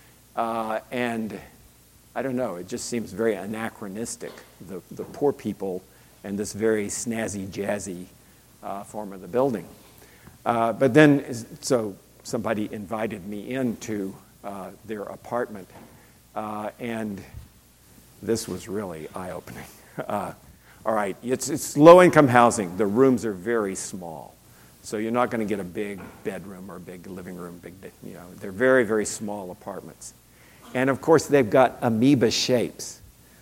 Uh, and I don't know, it just seems very anachronistic, the, the poor people and this very snazzy, jazzy uh, form of the building. Uh, but then, so somebody invited me into uh, their apartment, uh, and this was really eye-opening. Uh, all right, it's, it's low-income housing. The rooms are very small. So you're not going to get a big bedroom or a big living room. Big, you know, they're very, very small apartments. And, of course, they've got amoeba shapes.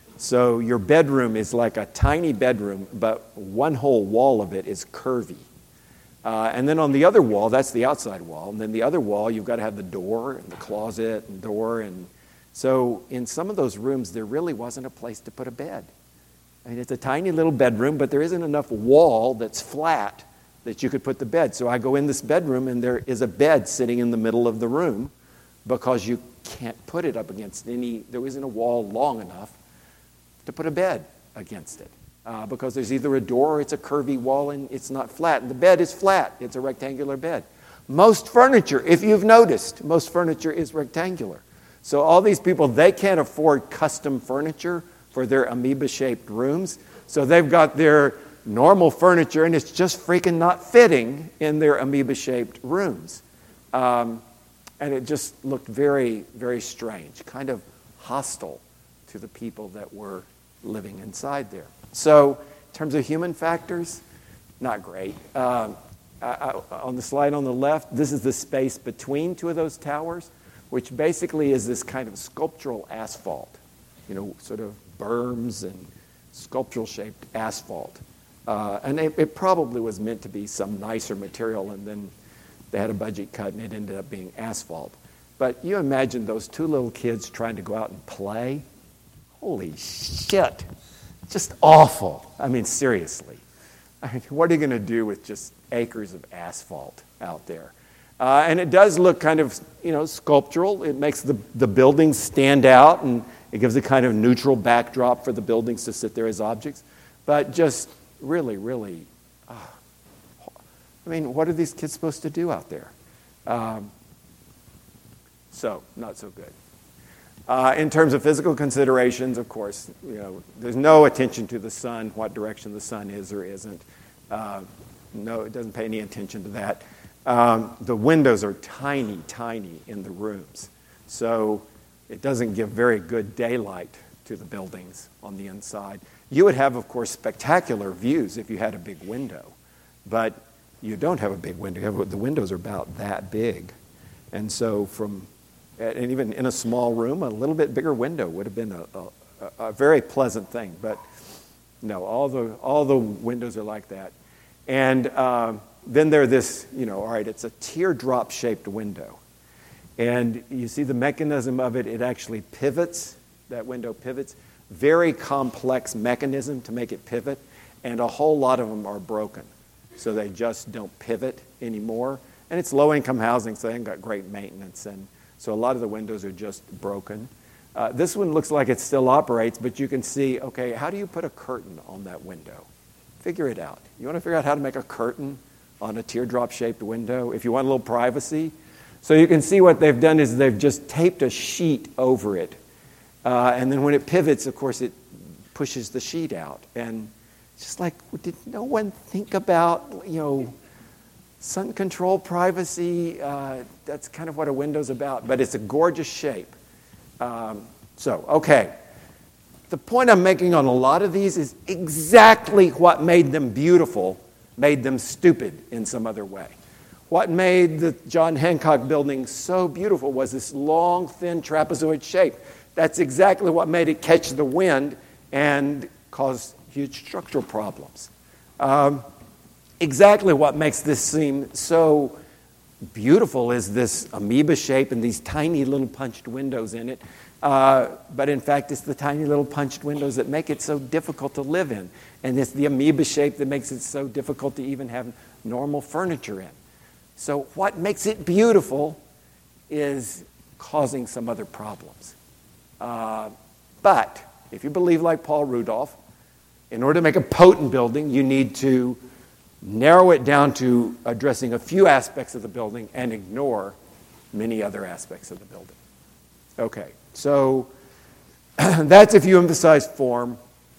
So your bedroom is like a tiny bedroom, but one whole wall of it is curvy. Uh, and then on the other wall, that's the outside wall. And then the other wall, you've got to have the door and the closet and door and so in some of those rooms, there really wasn't a place to put a bed. I mean, it's a tiny little bedroom, but there isn't enough wall that's flat that you could put the bed. So I go in this bedroom, and there is a bed sitting in the middle of the room because you can't put it up against any, there isn't a wall long enough to put a bed against it. Uh, because there's either a door or it's a curvy wall, and it's not flat. And the bed is flat. It's a rectangular bed. Most furniture, if you've noticed, most furniture is rectangular. So all these people, they can't afford custom furniture for their amoeba-shaped rooms. So they've got their normal furniture, and it's just freaking not fitting in their amoeba-shaped rooms. Um, and it just looked very, very strange, kind of hostile to the people that were living inside there. So in terms of human factors, not great. Um, I, I, on the slide on the left, this is the space between two of those towers, which basically is this kind of sculptural asphalt, you know, sort of berms and sculptural-shaped asphalt. Uh, and it, it probably was meant to be some nicer material, and then they had a budget cut, and it ended up being asphalt. But you imagine those two little kids trying to go out and play. Holy shit. Just awful. I mean, seriously. I mean, what are you going to do with just acres of asphalt out there? Uh, and it does look kind of, you know, sculptural. It makes the, the buildings stand out, and it gives a kind of neutral backdrop for the buildings to sit there as objects. But just really, really, uh, I mean, what are these kids supposed to do out there? Um, so, not so good. Uh, in terms of physical considerations, of course, you know, there's no attention to the sun, what direction the sun is or isn't. Uh, no, it doesn't pay any attention to that. Um, the windows are tiny, tiny in the rooms. So it doesn't give very good daylight to the buildings on the inside. You would have, of course, spectacular views if you had a big window. But you don't have a big window. You have, the windows are about that big. And so from, and even in a small room, a little bit bigger window would have been a, a, a very pleasant thing. But no, all the, all the windows are like that. And uh, then there's this, you know, all right, it's a teardrop-shaped window. And you see the mechanism of it, it actually pivots. That window pivots. Very complex mechanism to make it pivot. And a whole lot of them are broken. So they just don't pivot anymore. And it's low-income housing, so they haven't got great maintenance. And so a lot of the windows are just broken. Uh, this one looks like it still operates, but you can see, okay, how do you put a curtain on that window? Figure it out. You want to figure out how to make a curtain on a teardrop-shaped window if you want a little privacy? So you can see what they've done is they've just taped a sheet over it. Uh, and then when it pivots, of course, it pushes the sheet out. And it's just like, did no one think about, you know, sun control, privacy? Uh, that's kind of what a window's about. But it's a gorgeous shape. Um, so, okay. The point I'm making on a lot of these is exactly what made them beautiful, made them stupid in some other way. What made the John Hancock building so beautiful was this long, thin trapezoid shape. That's exactly what made it catch the wind and cause huge structural problems. Um, exactly what makes this seem so beautiful is this amoeba shape and these tiny little punched windows in it. Uh, but in fact, it's the tiny little punched windows that make it so difficult to live in. And it's the amoeba shape that makes it so difficult to even have normal furniture in. So what makes it beautiful is causing some other problems. Uh, but if you believe like Paul Rudolph, in order to make a potent building, you need to narrow it down to addressing a few aspects of the building and ignore many other aspects of the building. Okay, so that's if you emphasize form,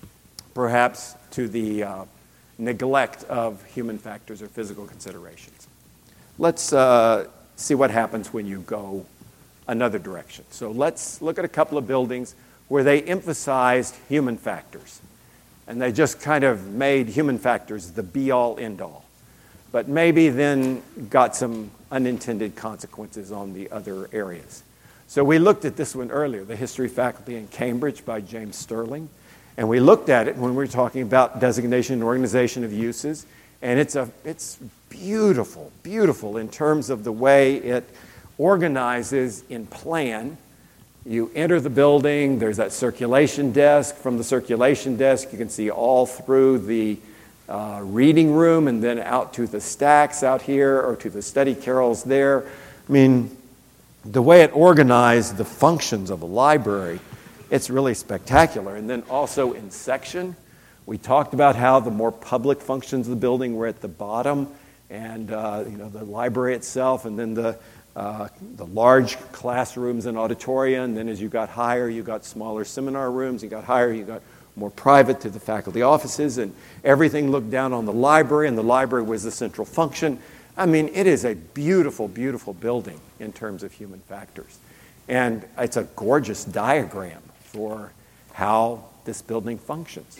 perhaps to the uh, neglect of human factors or physical considerations. Let's uh, see what happens when you go another direction. So let's look at a couple of buildings where they emphasized human factors. And they just kind of made human factors the be-all, end-all. But maybe then got some unintended consequences on the other areas. So we looked at this one earlier, the History Faculty in Cambridge by James Sterling. And we looked at it when we were talking about designation and organization of uses. And it's a it's beautiful, beautiful in terms of the way it organizes in plan. You enter the building, there's that circulation desk. From the circulation desk, you can see all through the uh, reading room and then out to the stacks out here or to the study carrels there. I mean, the way it organized the functions of a library, it's really spectacular. And then also in section, we talked about how the more public functions of the building were at the bottom, and uh, you know the library itself, and then the uh, the large classrooms and auditorium. And then as you got higher, you got smaller seminar rooms. You got higher, you got more private to the faculty offices, and everything looked down on the library, and the library was the central function. I mean, it is a beautiful, beautiful building in terms of human factors. And it's a gorgeous diagram for how this building functions.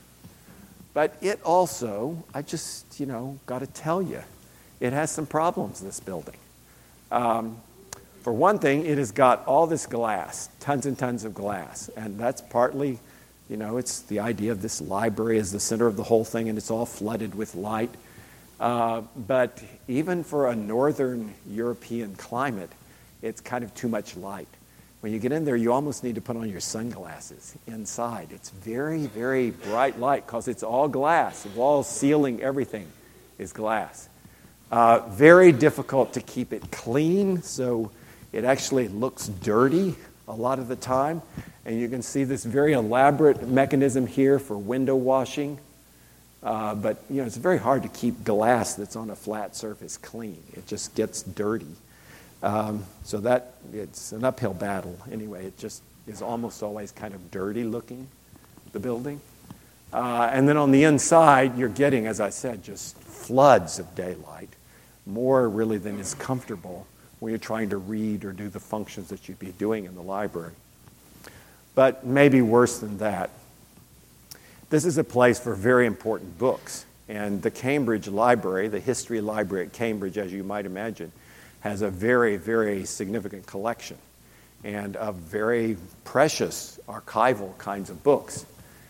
But it also, I just, you know, got to tell you, it has some problems, this building. Um, for one thing, it has got all this glass, tons and tons of glass. And that's partly, you know, it's the idea of this library as the center of the whole thing, and it's all flooded with light. Uh, but even for a northern European climate, it's kind of too much light. When you get in there, you almost need to put on your sunglasses inside. It's very, very bright light because it's all glass. The walls, ceiling, everything is glass. Uh, very difficult to keep it clean, so it actually looks dirty a lot of the time. And you can see this very elaborate mechanism here for window washing. Uh, but, you know, it's very hard to keep glass that's on a flat surface clean. It just gets dirty. Um, so that, it's an uphill battle. Anyway, it just is almost always kind of dirty looking, the building. Uh, and then on the inside, you're getting, as I said, just floods of daylight, more really than is comfortable when you're trying to read or do the functions that you'd be doing in the library. But maybe worse than that, this is a place for very important books. And the Cambridge Library, the history library at Cambridge, as you might imagine, has a very, very significant collection and of very precious archival kinds of books.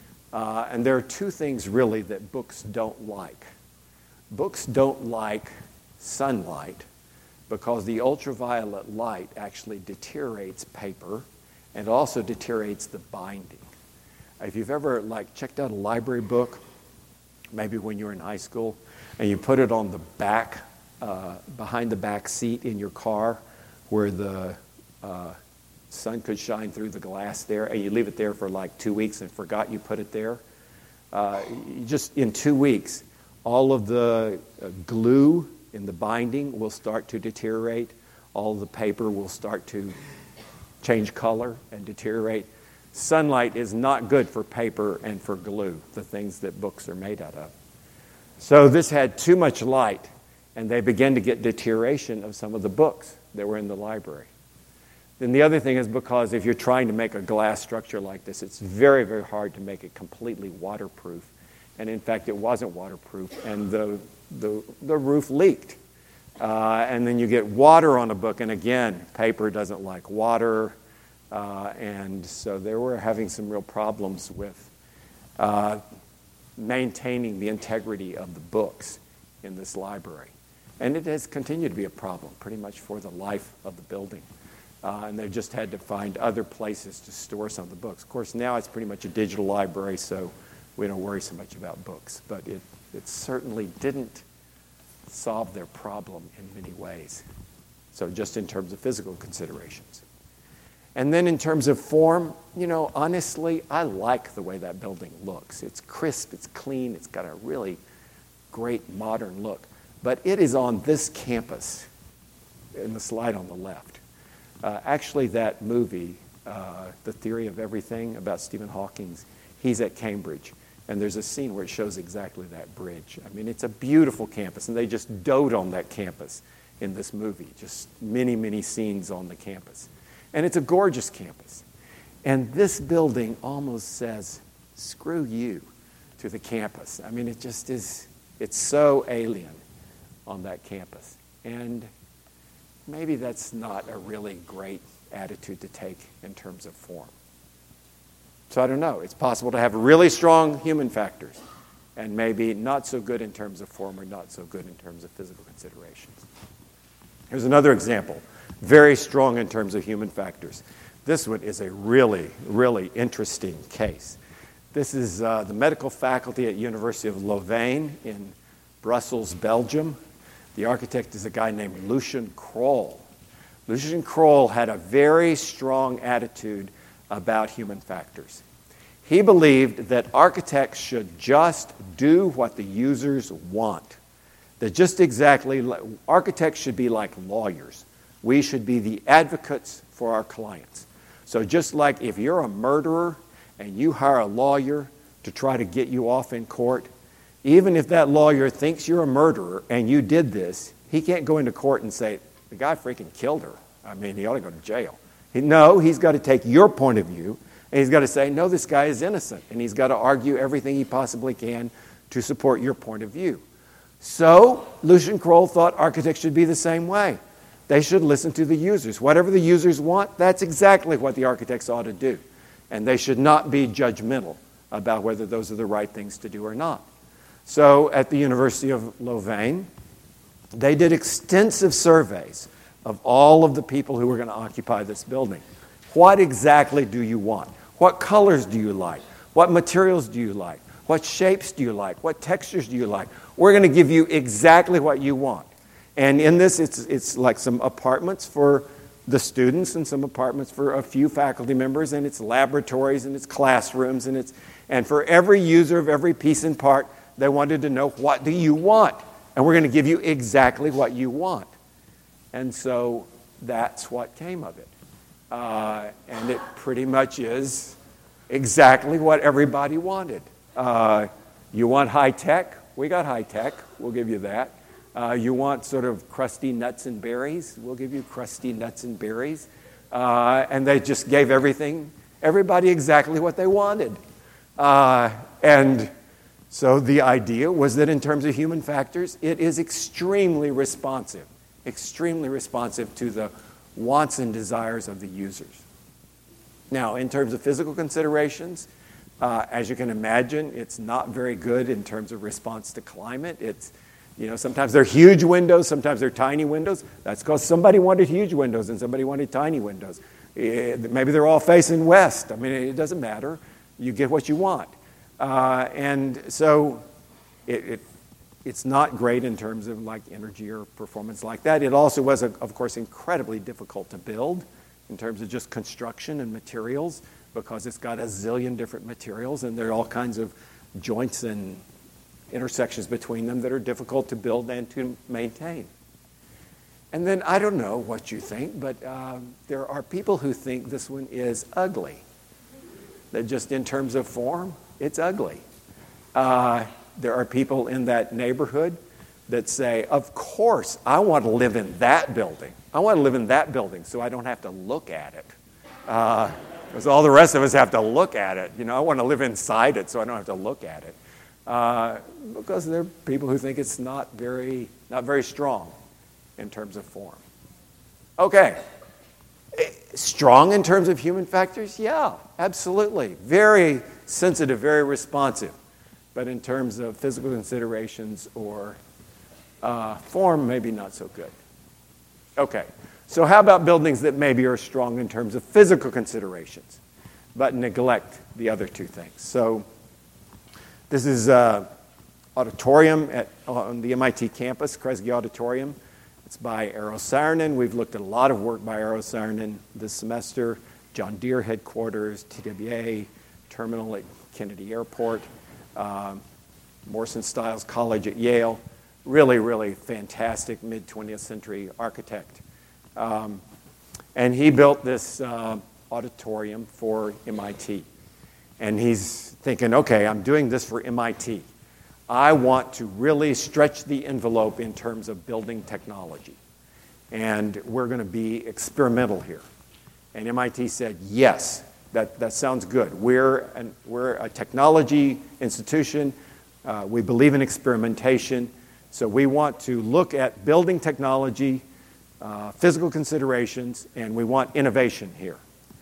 Uh, and there are two things really that books don't like. Books don't like sunlight because the ultraviolet light actually deteriorates paper and also deteriorates the binding. If you've ever like checked out a library book, maybe when you were in high school, and you put it on the back, uh, behind the back seat in your car where the uh, sun could shine through the glass there, and you leave it there for like two weeks and forgot you put it there. Uh, you just in two weeks, all of the uh, glue in the binding will start to deteriorate. All of the paper will start to change color and deteriorate. Sunlight is not good for paper and for glue, the things that books are made out of. So this had too much light, and they began to get deterioration of some of the books that were in the library. Then the other thing is because if you're trying to make a glass structure like this, it's very, very hard to make it completely waterproof. And in fact, it wasn't waterproof, and the the, the roof leaked. Uh, and then you get water on a book, and again, paper doesn't like water. Uh, and so they were having some real problems with uh, maintaining the integrity of the books in this library. And it has continued to be a problem pretty much for the life of the building. Uh, and they've just had to find other places to store some of the books. Of course, now it's pretty much a digital library, so we don't worry so much about books. But it, it certainly didn't solve their problem in many ways. So just in terms of physical considerations. And then in terms of form, you know, honestly, I like the way that building looks. It's crisp, it's clean, it's got a really great modern look. But it is on this campus, in the slide on the left. Uh, actually, that movie, uh, The Theory of Everything, about Stephen Hawking, he's at Cambridge. And there's a scene where it shows exactly that bridge. I mean, it's a beautiful campus, and they just dote on that campus in this movie. Just many, many scenes on the campus. And it's a gorgeous campus. And this building almost says, screw you to the campus. I mean, it just is, it's so alien on that campus. And maybe that's not a really great attitude to take in terms of form. So I don't know. It's possible to have really strong human factors and maybe not so good in terms of form or not so good in terms of physical considerations. Here's another example. Very strong in terms of human factors. This one is a really, really interesting case. This is uh, the medical faculty at University of Louvain in Brussels, Belgium. The architect is a guy named Lucian Kroll. Lucian Kroll had a very strong attitude about human factors. He believed that architects should just do what the users want. That just exactly, architects should be like lawyers. We should be the advocates for our clients. So just like if you're a murderer and you hire a lawyer to try to get you off in court, even if that lawyer thinks you're a murderer and you did this, he can't go into court and say, the guy freaking killed her. I mean, he ought to go to jail. He, no, he's got to take your point of view, and he's got to say, no, this guy is innocent. And he's got to argue everything he possibly can to support your point of view. So Lucian Kroll thought architects should be the same way. They should listen to the users. Whatever the users want, that's exactly what the architects ought to do. And they should not be judgmental about whether those are the right things to do or not. So at the University of Louvain, they did extensive surveys of all of the people who were going to occupy this building. What exactly do you want? What colors do you like? What materials do you like? What shapes do you like? What textures do you like? We're going to give you exactly what you want. And in this, it's it's like some apartments for the students and some apartments for a few faculty members, and it's laboratories and it's classrooms, and it's and for every user of every piece and part, they wanted to know, what do you want? And we're going to give you exactly what you want. And so that's what came of it. Uh, and it pretty much is exactly what everybody wanted. Uh, you want high tech? We got high tech. We'll give you that. Uh, you want sort of crusty nuts and berries? We'll give you crusty nuts and berries. Uh, and they just gave everything, everybody exactly what they wanted. Uh, and so the idea was that in terms of human factors, it is extremely responsive, extremely responsive to the wants and desires of the users. Now, in terms of physical considerations, uh, as you can imagine, it's not very good in terms of response to climate. It's, you know, sometimes they're huge windows, sometimes they're tiny windows. That's because somebody wanted huge windows and somebody wanted tiny windows. It, maybe they're all facing west. I mean, it doesn't matter. You get what you want. Uh, and so it, it it's not great in terms of like energy or performance like that. It also was, of course, incredibly difficult to build in terms of just construction and materials because it's got a zillion different materials and there are all kinds of joints and intersections between them that are difficult to build and to maintain. And then I don't know what you think, but uh, there are people who think this one is ugly. That just in terms of form, it's ugly. Uh, there are people in that neighborhood that say, of course, I want to live in that building. I want to live in that building so I don't have to look at it. Uh, because all the rest of us have to look at it. You know, I want to live inside it so I don't have to look at it. Uh, because there are people who think it's not very, not very strong in terms of form. Okay. Strong in terms of human factors? Yeah, absolutely. Very sensitive, very responsive. But in terms of physical considerations or uh, form, maybe not so good. Okay, so how about buildings that maybe are strong in terms of physical considerations, but neglect the other two things? So this is an auditorium at, on the M I T campus, Kresge Auditorium. It's by Eero Saarinen. We've looked at a lot of work by Eero Saarinen this semester. John Deere headquarters, T W A, terminal at Kennedy Airport, um, Morson Stiles College at Yale. Really, really fantastic mid-twentieth century architect. Um, and he built this uh, auditorium for M I T. And he's thinking, okay, I'm doing this for M I T. I want to really stretch the envelope in terms of building technology. And we're going to be experimental here. And M I T said, yes, that, that sounds good. We're, an, we're a technology institution. Uh, we believe in experimentation. So we want to look at building technology, uh, physical considerations, and we want innovation here.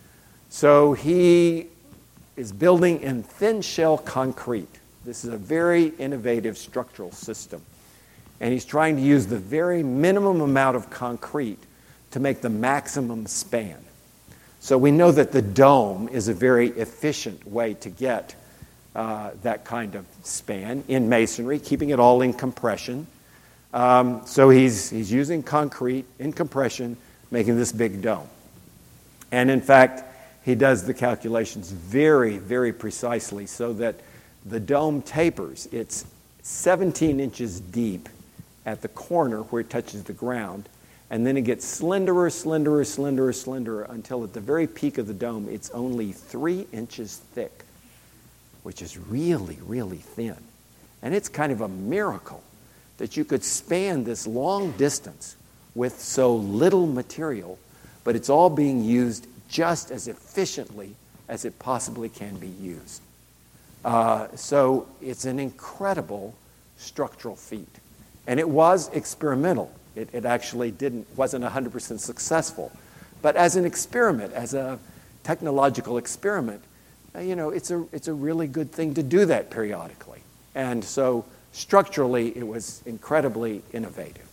So he is building in thin shell concrete. This is a very innovative structural system. And he's trying to use the very minimum amount of concrete to make the maximum span. So we know that the dome is a very efficient way to get uh, that kind of span in masonry, keeping it all in compression. Um, so he's, he's using concrete in compression, making this big dome. And in fact, he does the calculations very, very precisely so that the dome tapers. It's seventeen inches deep at the corner where it touches the ground, and then it gets slenderer, slenderer, slenderer, slenderer until at the very peak of the dome, it's only three inches thick, which is really, really thin. And it's kind of a miracle that you could span this long distance with so little material, but it's all being used just as efficiently as it possibly can be used. Uh, so it's an incredible structural feat. And it was experimental. It, it actually didn't, wasn't one hundred percent successful. But as an experiment, as a technological experiment, uh, you know, it's a, it's a really good thing to do that periodically. And so structurally, it was incredibly innovative.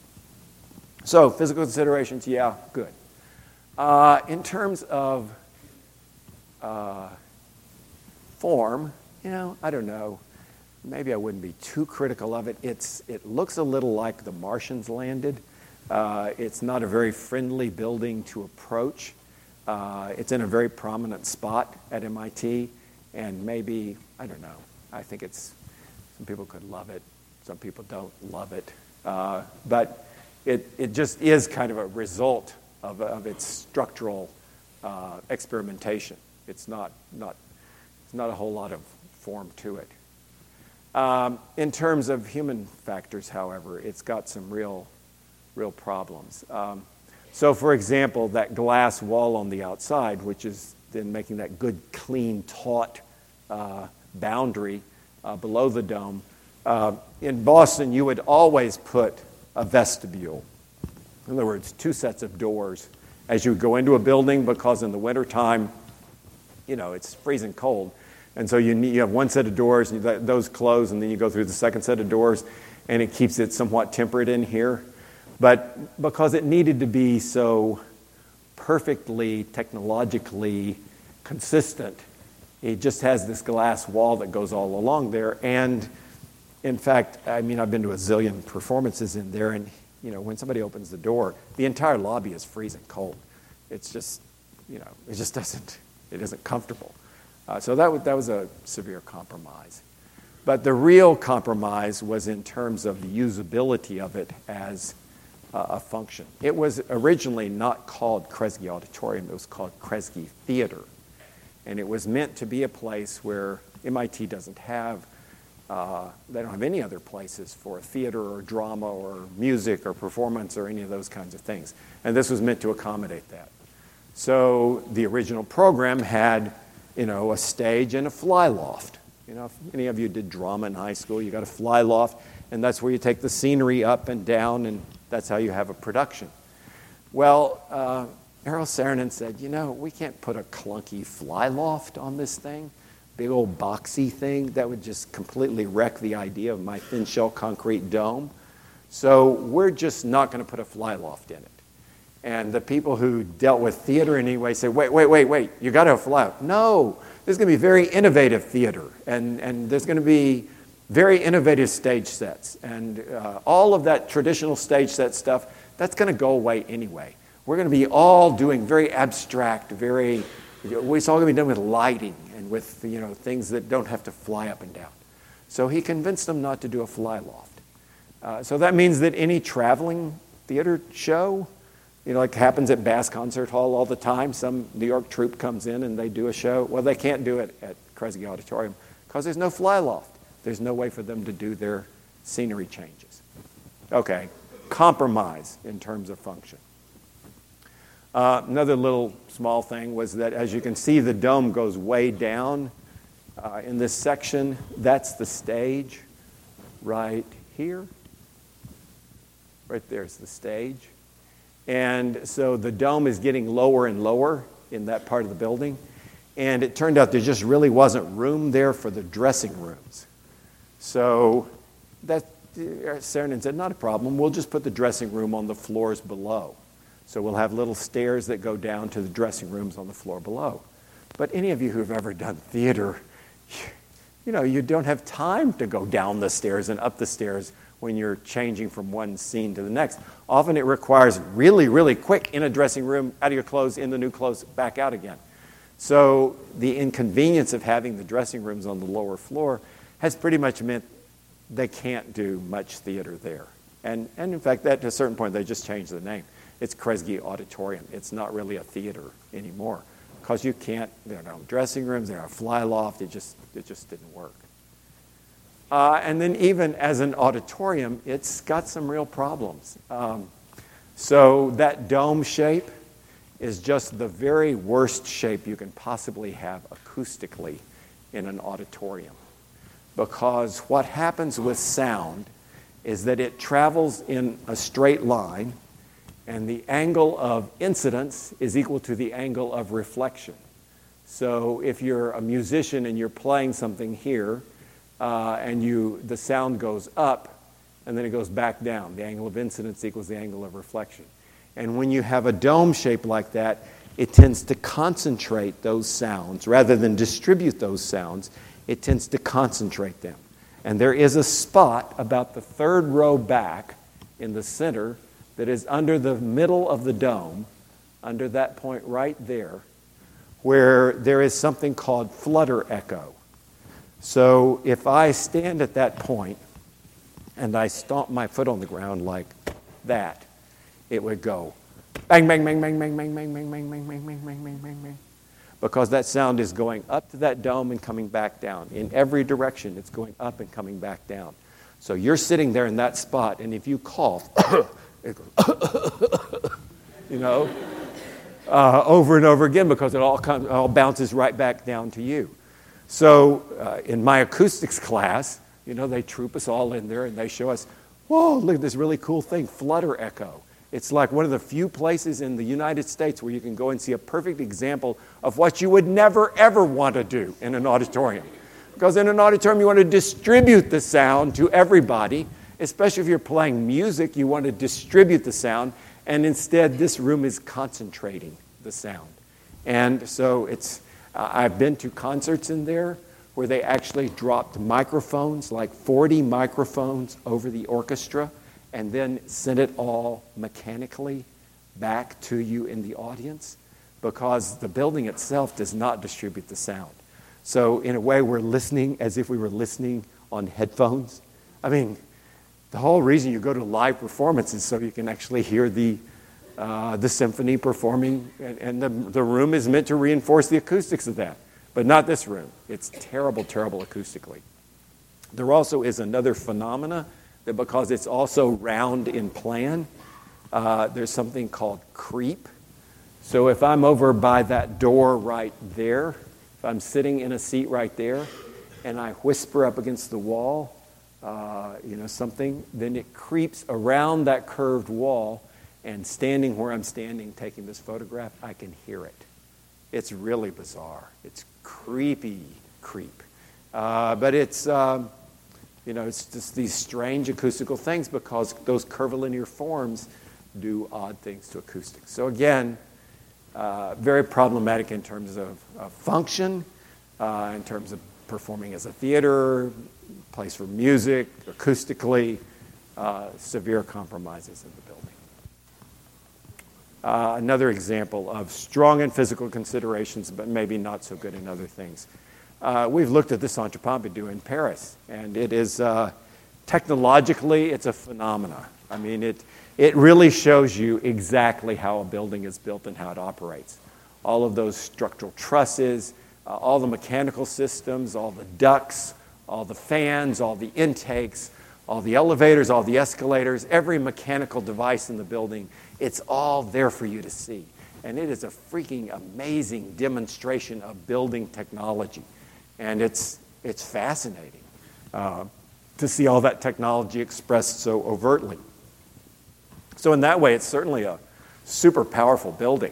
So physical considerations, yeah, good. Uh, in terms of uh, form, you know, I don't know. Maybe I wouldn't be too critical of it. It's, it looks a little like the Martians landed. Uh, it's not a very friendly building to approach. Uh, it's in a very prominent spot at M I T. And maybe, I don't know, I think it's, some people could love it. Some people don't love it. Uh, but it, it just is kind of a result of, of its structural uh, experimentation. It's not, not, it's not a whole lot of form to it. Um, in terms of human factors, however, it's got some real, real problems. Um, so, for example, that glass wall on the outside, which is then making that good, clean, taut uh, boundary uh, below the dome, uh, in Boston, you would always put a vestibule. In other words, two sets of doors as you go into a building, because in the wintertime, you know, it's freezing cold. And so you need, you have one set of doors, and you, those close, and then you go through the second set of doors, and it keeps it somewhat temperate in here. But because it needed to be so perfectly technologically consistent, it just has this glass wall that goes all along there. And in fact, I mean, I've been to a zillion performances in there, and you know, when somebody opens the door, the entire lobby is freezing cold. It's just, you know, it just doesn't, it isn't comfortable. Uh, so that was, that was a severe compromise. But the real compromise was in terms of the usability of it as uh, a function. It was originally not called Kresge Auditorium, it was called Kresge Theater. And it was meant to be a place where M I T doesn't have, uh, they don't have any other places for theater or drama or music or performance or any of those kinds of things. And this was meant to accommodate that. So the original program had, you know, a stage and a fly loft. You know, if any of you did drama in high school, you got a fly loft, and that's where you take the scenery up and down, and that's how you have a production. Well, uh, Eero Saarinen said, you know, we can't put a clunky fly loft on this thing, big old boxy thing. That would just completely wreck the idea of my thin shell concrete dome. So we're just not going to put a fly loft in it. And the people who dealt with theater in any way say, wait, wait, wait, wait, you got to have fly loft. No, there's going to be very innovative theater, and, and there's going to be very innovative stage sets. And uh, all of that traditional stage set stuff, that's going to go away anyway. We're going to be all doing very abstract, very, it's all going to be done with lighting and with, you know, things that don't have to fly up and down. So he convinced them not to do a fly loft. Uh, so that means that any traveling theater show, you know, like happens at Bass Concert Hall all the time, some New York troupe comes in and they do a show. Well, they can't do it at Kresge Auditorium because there's no fly loft. There's no way for them to do their scenery changes. Okay, compromise in terms of function. Uh, another little small thing was that, as you can see, the dome goes way down uh, in this section. That's the stage right here. Right there's the stage. And so the dome is getting lower and lower in that part of the building. And it turned out there just really wasn't room there for the dressing rooms. So that, Saarinen said, not a problem. We'll just put the dressing room on the floors below. So we'll have little stairs that go down to the dressing rooms on the floor below. But any of you who've ever done theater, you know, you don't have time to go down the stairs and up the stairs when you're changing from one scene to the next. Often it requires really, really quick in a dressing room, out of your clothes, in the new clothes, back out again. So the inconvenience of having the dressing rooms on the lower floor has pretty much meant they can't do much theater there. And, and in fact, that to a certain point, they just changed the name. It's Kresge Auditorium. It's not really a theater anymore because you can't, there are no dressing rooms, there are fly loft. It just, it just didn't work. Uh, and then even as an auditorium, it's got some real problems. Um, so that dome shape is just the very worst shape you can possibly have acoustically in an auditorium. Because what happens with sound is that it travels in a straight line, and the angle of incidence is equal to the angle of reflection. So if you're a musician and you're playing something here, uh, and you the sound goes up, and then it goes back down. The angle of incidence equals the angle of reflection. And when you have a dome shape like that, it tends to concentrate those sounds. Rather than distribute those sounds, it tends to concentrate them. And there is a spot about the third row back in the center that is under the middle of the dome, under that point right there, where there is something called flutter echo. So if I stand at that point and I stomp my foot on the ground like that, it would go Bang, bang, bang, bang, bang, bang, bang, bang, bang, bang, bang, bang, bang, bang, bang, bang. Because that sound is going up to that dome and coming back down. In every direction, it's going up and coming back down. So you're sitting there in that spot, and if you cough, it goes, you know, uh, over and over again because it all comes, all bounces right back down to you. So uh, in my acoustics class, you know, they troop us all in there and they show us, whoa, look at this really cool thing, flutter echo. It's like one of the few places in the United States where you can go and see a perfect example of what you would never, ever want to do in an auditorium. Because in an auditorium, you want to distribute the sound to everybody, especially if you're playing music, you want to distribute the sound, and instead this room is concentrating the sound. And so it's, uh, I've been to concerts in there where they actually dropped microphones, like forty microphones over the orchestra, and then sent it all mechanically back to you in the audience because the building itself does not distribute the sound. So in a way, we're listening as if we were listening on headphones. I mean, the whole reason you go to live performances is so you can actually hear the uh, the symphony performing, and, and the, the room is meant to reinforce the acoustics of that, but not this room. It's terrible, terrible acoustically. There also is another phenomena that because it's also round in plan, uh, there's something called creep. So if I'm over by that door right there, if I'm sitting in a seat right there, and I whisper up against the wall, uh, you know, something, then it creeps around that curved wall, and standing where I'm standing taking this photograph, I can hear it. It's really bizarre. It's creepy creep. Uh, but it's... Um, You know, it's just these strange acoustical things because those curvilinear forms do odd things to acoustics. So again, uh, very problematic in terms of, of function, uh, in terms of performing as a theater, place for music, acoustically, uh, severe compromises in the building. Uh, another example of strong in physical considerations, but maybe not so good in other things. Uh, we've looked at the Centre Pompidou in Paris, and it is, uh, technologically, it's a phenomena. I mean, it, it really shows you exactly how a building is built and how it operates. All of those structural trusses, uh, all the mechanical systems, all the ducts, all the fans, all the intakes, all the elevators, all the escalators, every mechanical device in the building, it's all there for you to see. And it is a freaking amazing demonstration of building technology. And it's it's fascinating uh, to see all that technology expressed so overtly. So in that way, it's certainly a super powerful building.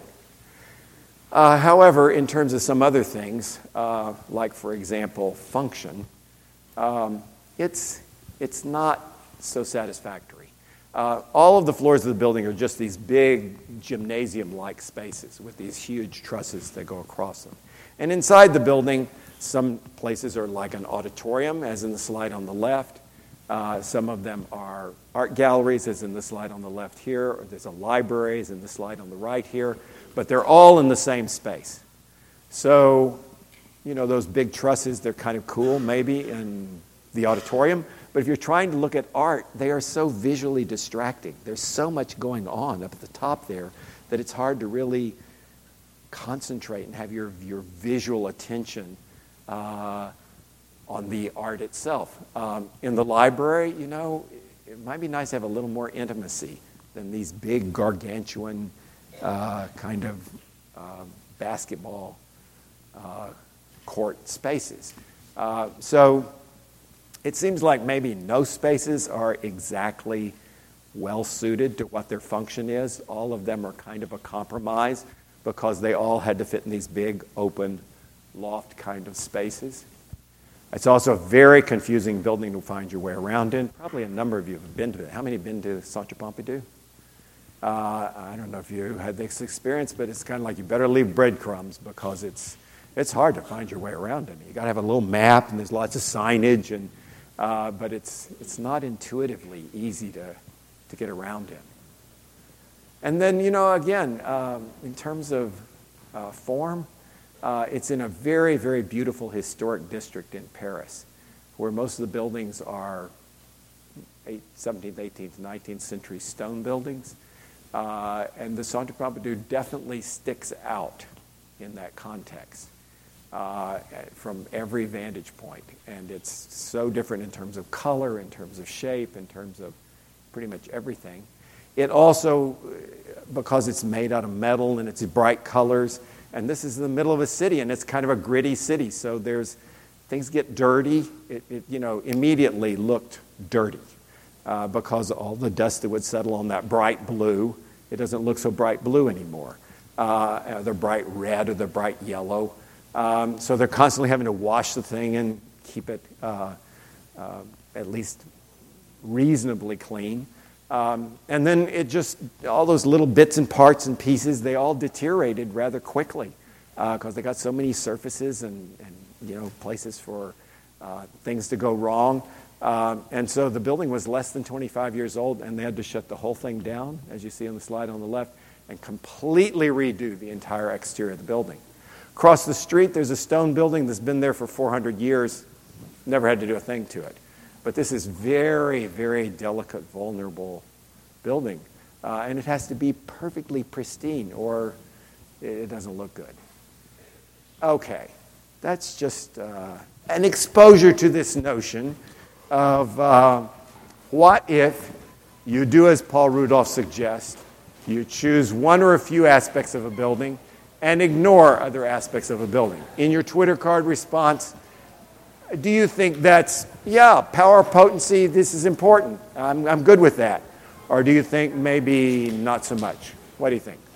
Uh, however, in terms of some other things, uh, like, for example, function, um, it's, it's not so satisfactory. Uh, all of the floors of the building are just these big gymnasium-like spaces with these huge trusses that go across them. And inside the building, some places are like an auditorium, as in the slide on the left. Uh, some of them are art galleries, as in the slide on the left here. Or there's a library, as in the slide on the right here. But they're all in the same space. So, you know, those big trusses, they're kind of cool, maybe, in the auditorium. But if you're trying to look at art, they are so visually distracting. There's so much going on up at the top there that it's hard to really concentrate and have your, your visual attention uh, on the art itself. Um, in the library, you know, it might be nice to have a little more intimacy than these big gargantuan uh, kind of uh, basketball uh, court spaces. Uh, so it seems like maybe no spaces are exactly well suited to what their function is. All of them are kind of a compromise because they all had to fit in these big open loft kind of spaces. It's also a very confusing building to find your way around in. Probably a number of you have been to it. How many have been to Centre Pompidou? Uh, I don't know if you had this experience, but it's kind of like you better leave breadcrumbs because it's it's hard to find your way around in it. You got to have a little map, and there's lots of signage, and uh, but it's it's not intuitively easy to to get around in. And then, you know, again, um, in terms of uh, form, uh, it's in a very, very beautiful historic district in Paris, where most of the buildings are seventeenth, eighteenth, nineteenth century stone buildings. Uh, and the Centre Pompidou definitely sticks out in that context uh, from every vantage point. And it's so different in terms of color, in terms of shape, in terms of pretty much everything. It also, because it's made out of metal and it's bright colors, and this is in the middle of a city, and it's kind of a gritty city, so there's things get dirty. It, it you know, immediately looked dirty uh, because all the dust that would settle on that bright blue. It doesn't look so bright blue anymore. Uh, they're bright red or they're bright yellow. Um, so they're constantly having to wash the thing and keep it uh, uh, at least reasonably clean. Um, and then it just, all those little bits and parts and pieces, they all deteriorated rather quickly because uh, they got so many surfaces and, and you know, places for uh, things to go wrong. Um, and so the building was less than twenty-five years old, and they had to shut the whole thing down, as you see on the slide on the left, and completely redo the entire exterior of the building. Across the street, there's a stone building that's been there for four hundred years, never had to do a thing to it. But this is very, very delicate, vulnerable building, uh, and it has to be perfectly pristine or it doesn't look good. Okay, that's just uh, an exposure to this notion of uh, what if you do as Paul Rudolph suggests, you choose one or a few aspects of a building and ignore other aspects of a building. In your Twitter card response, do you think that's, yeah, power, potency, this is important, I'm, I'm good with that? Or do you think maybe not so much? What do you think?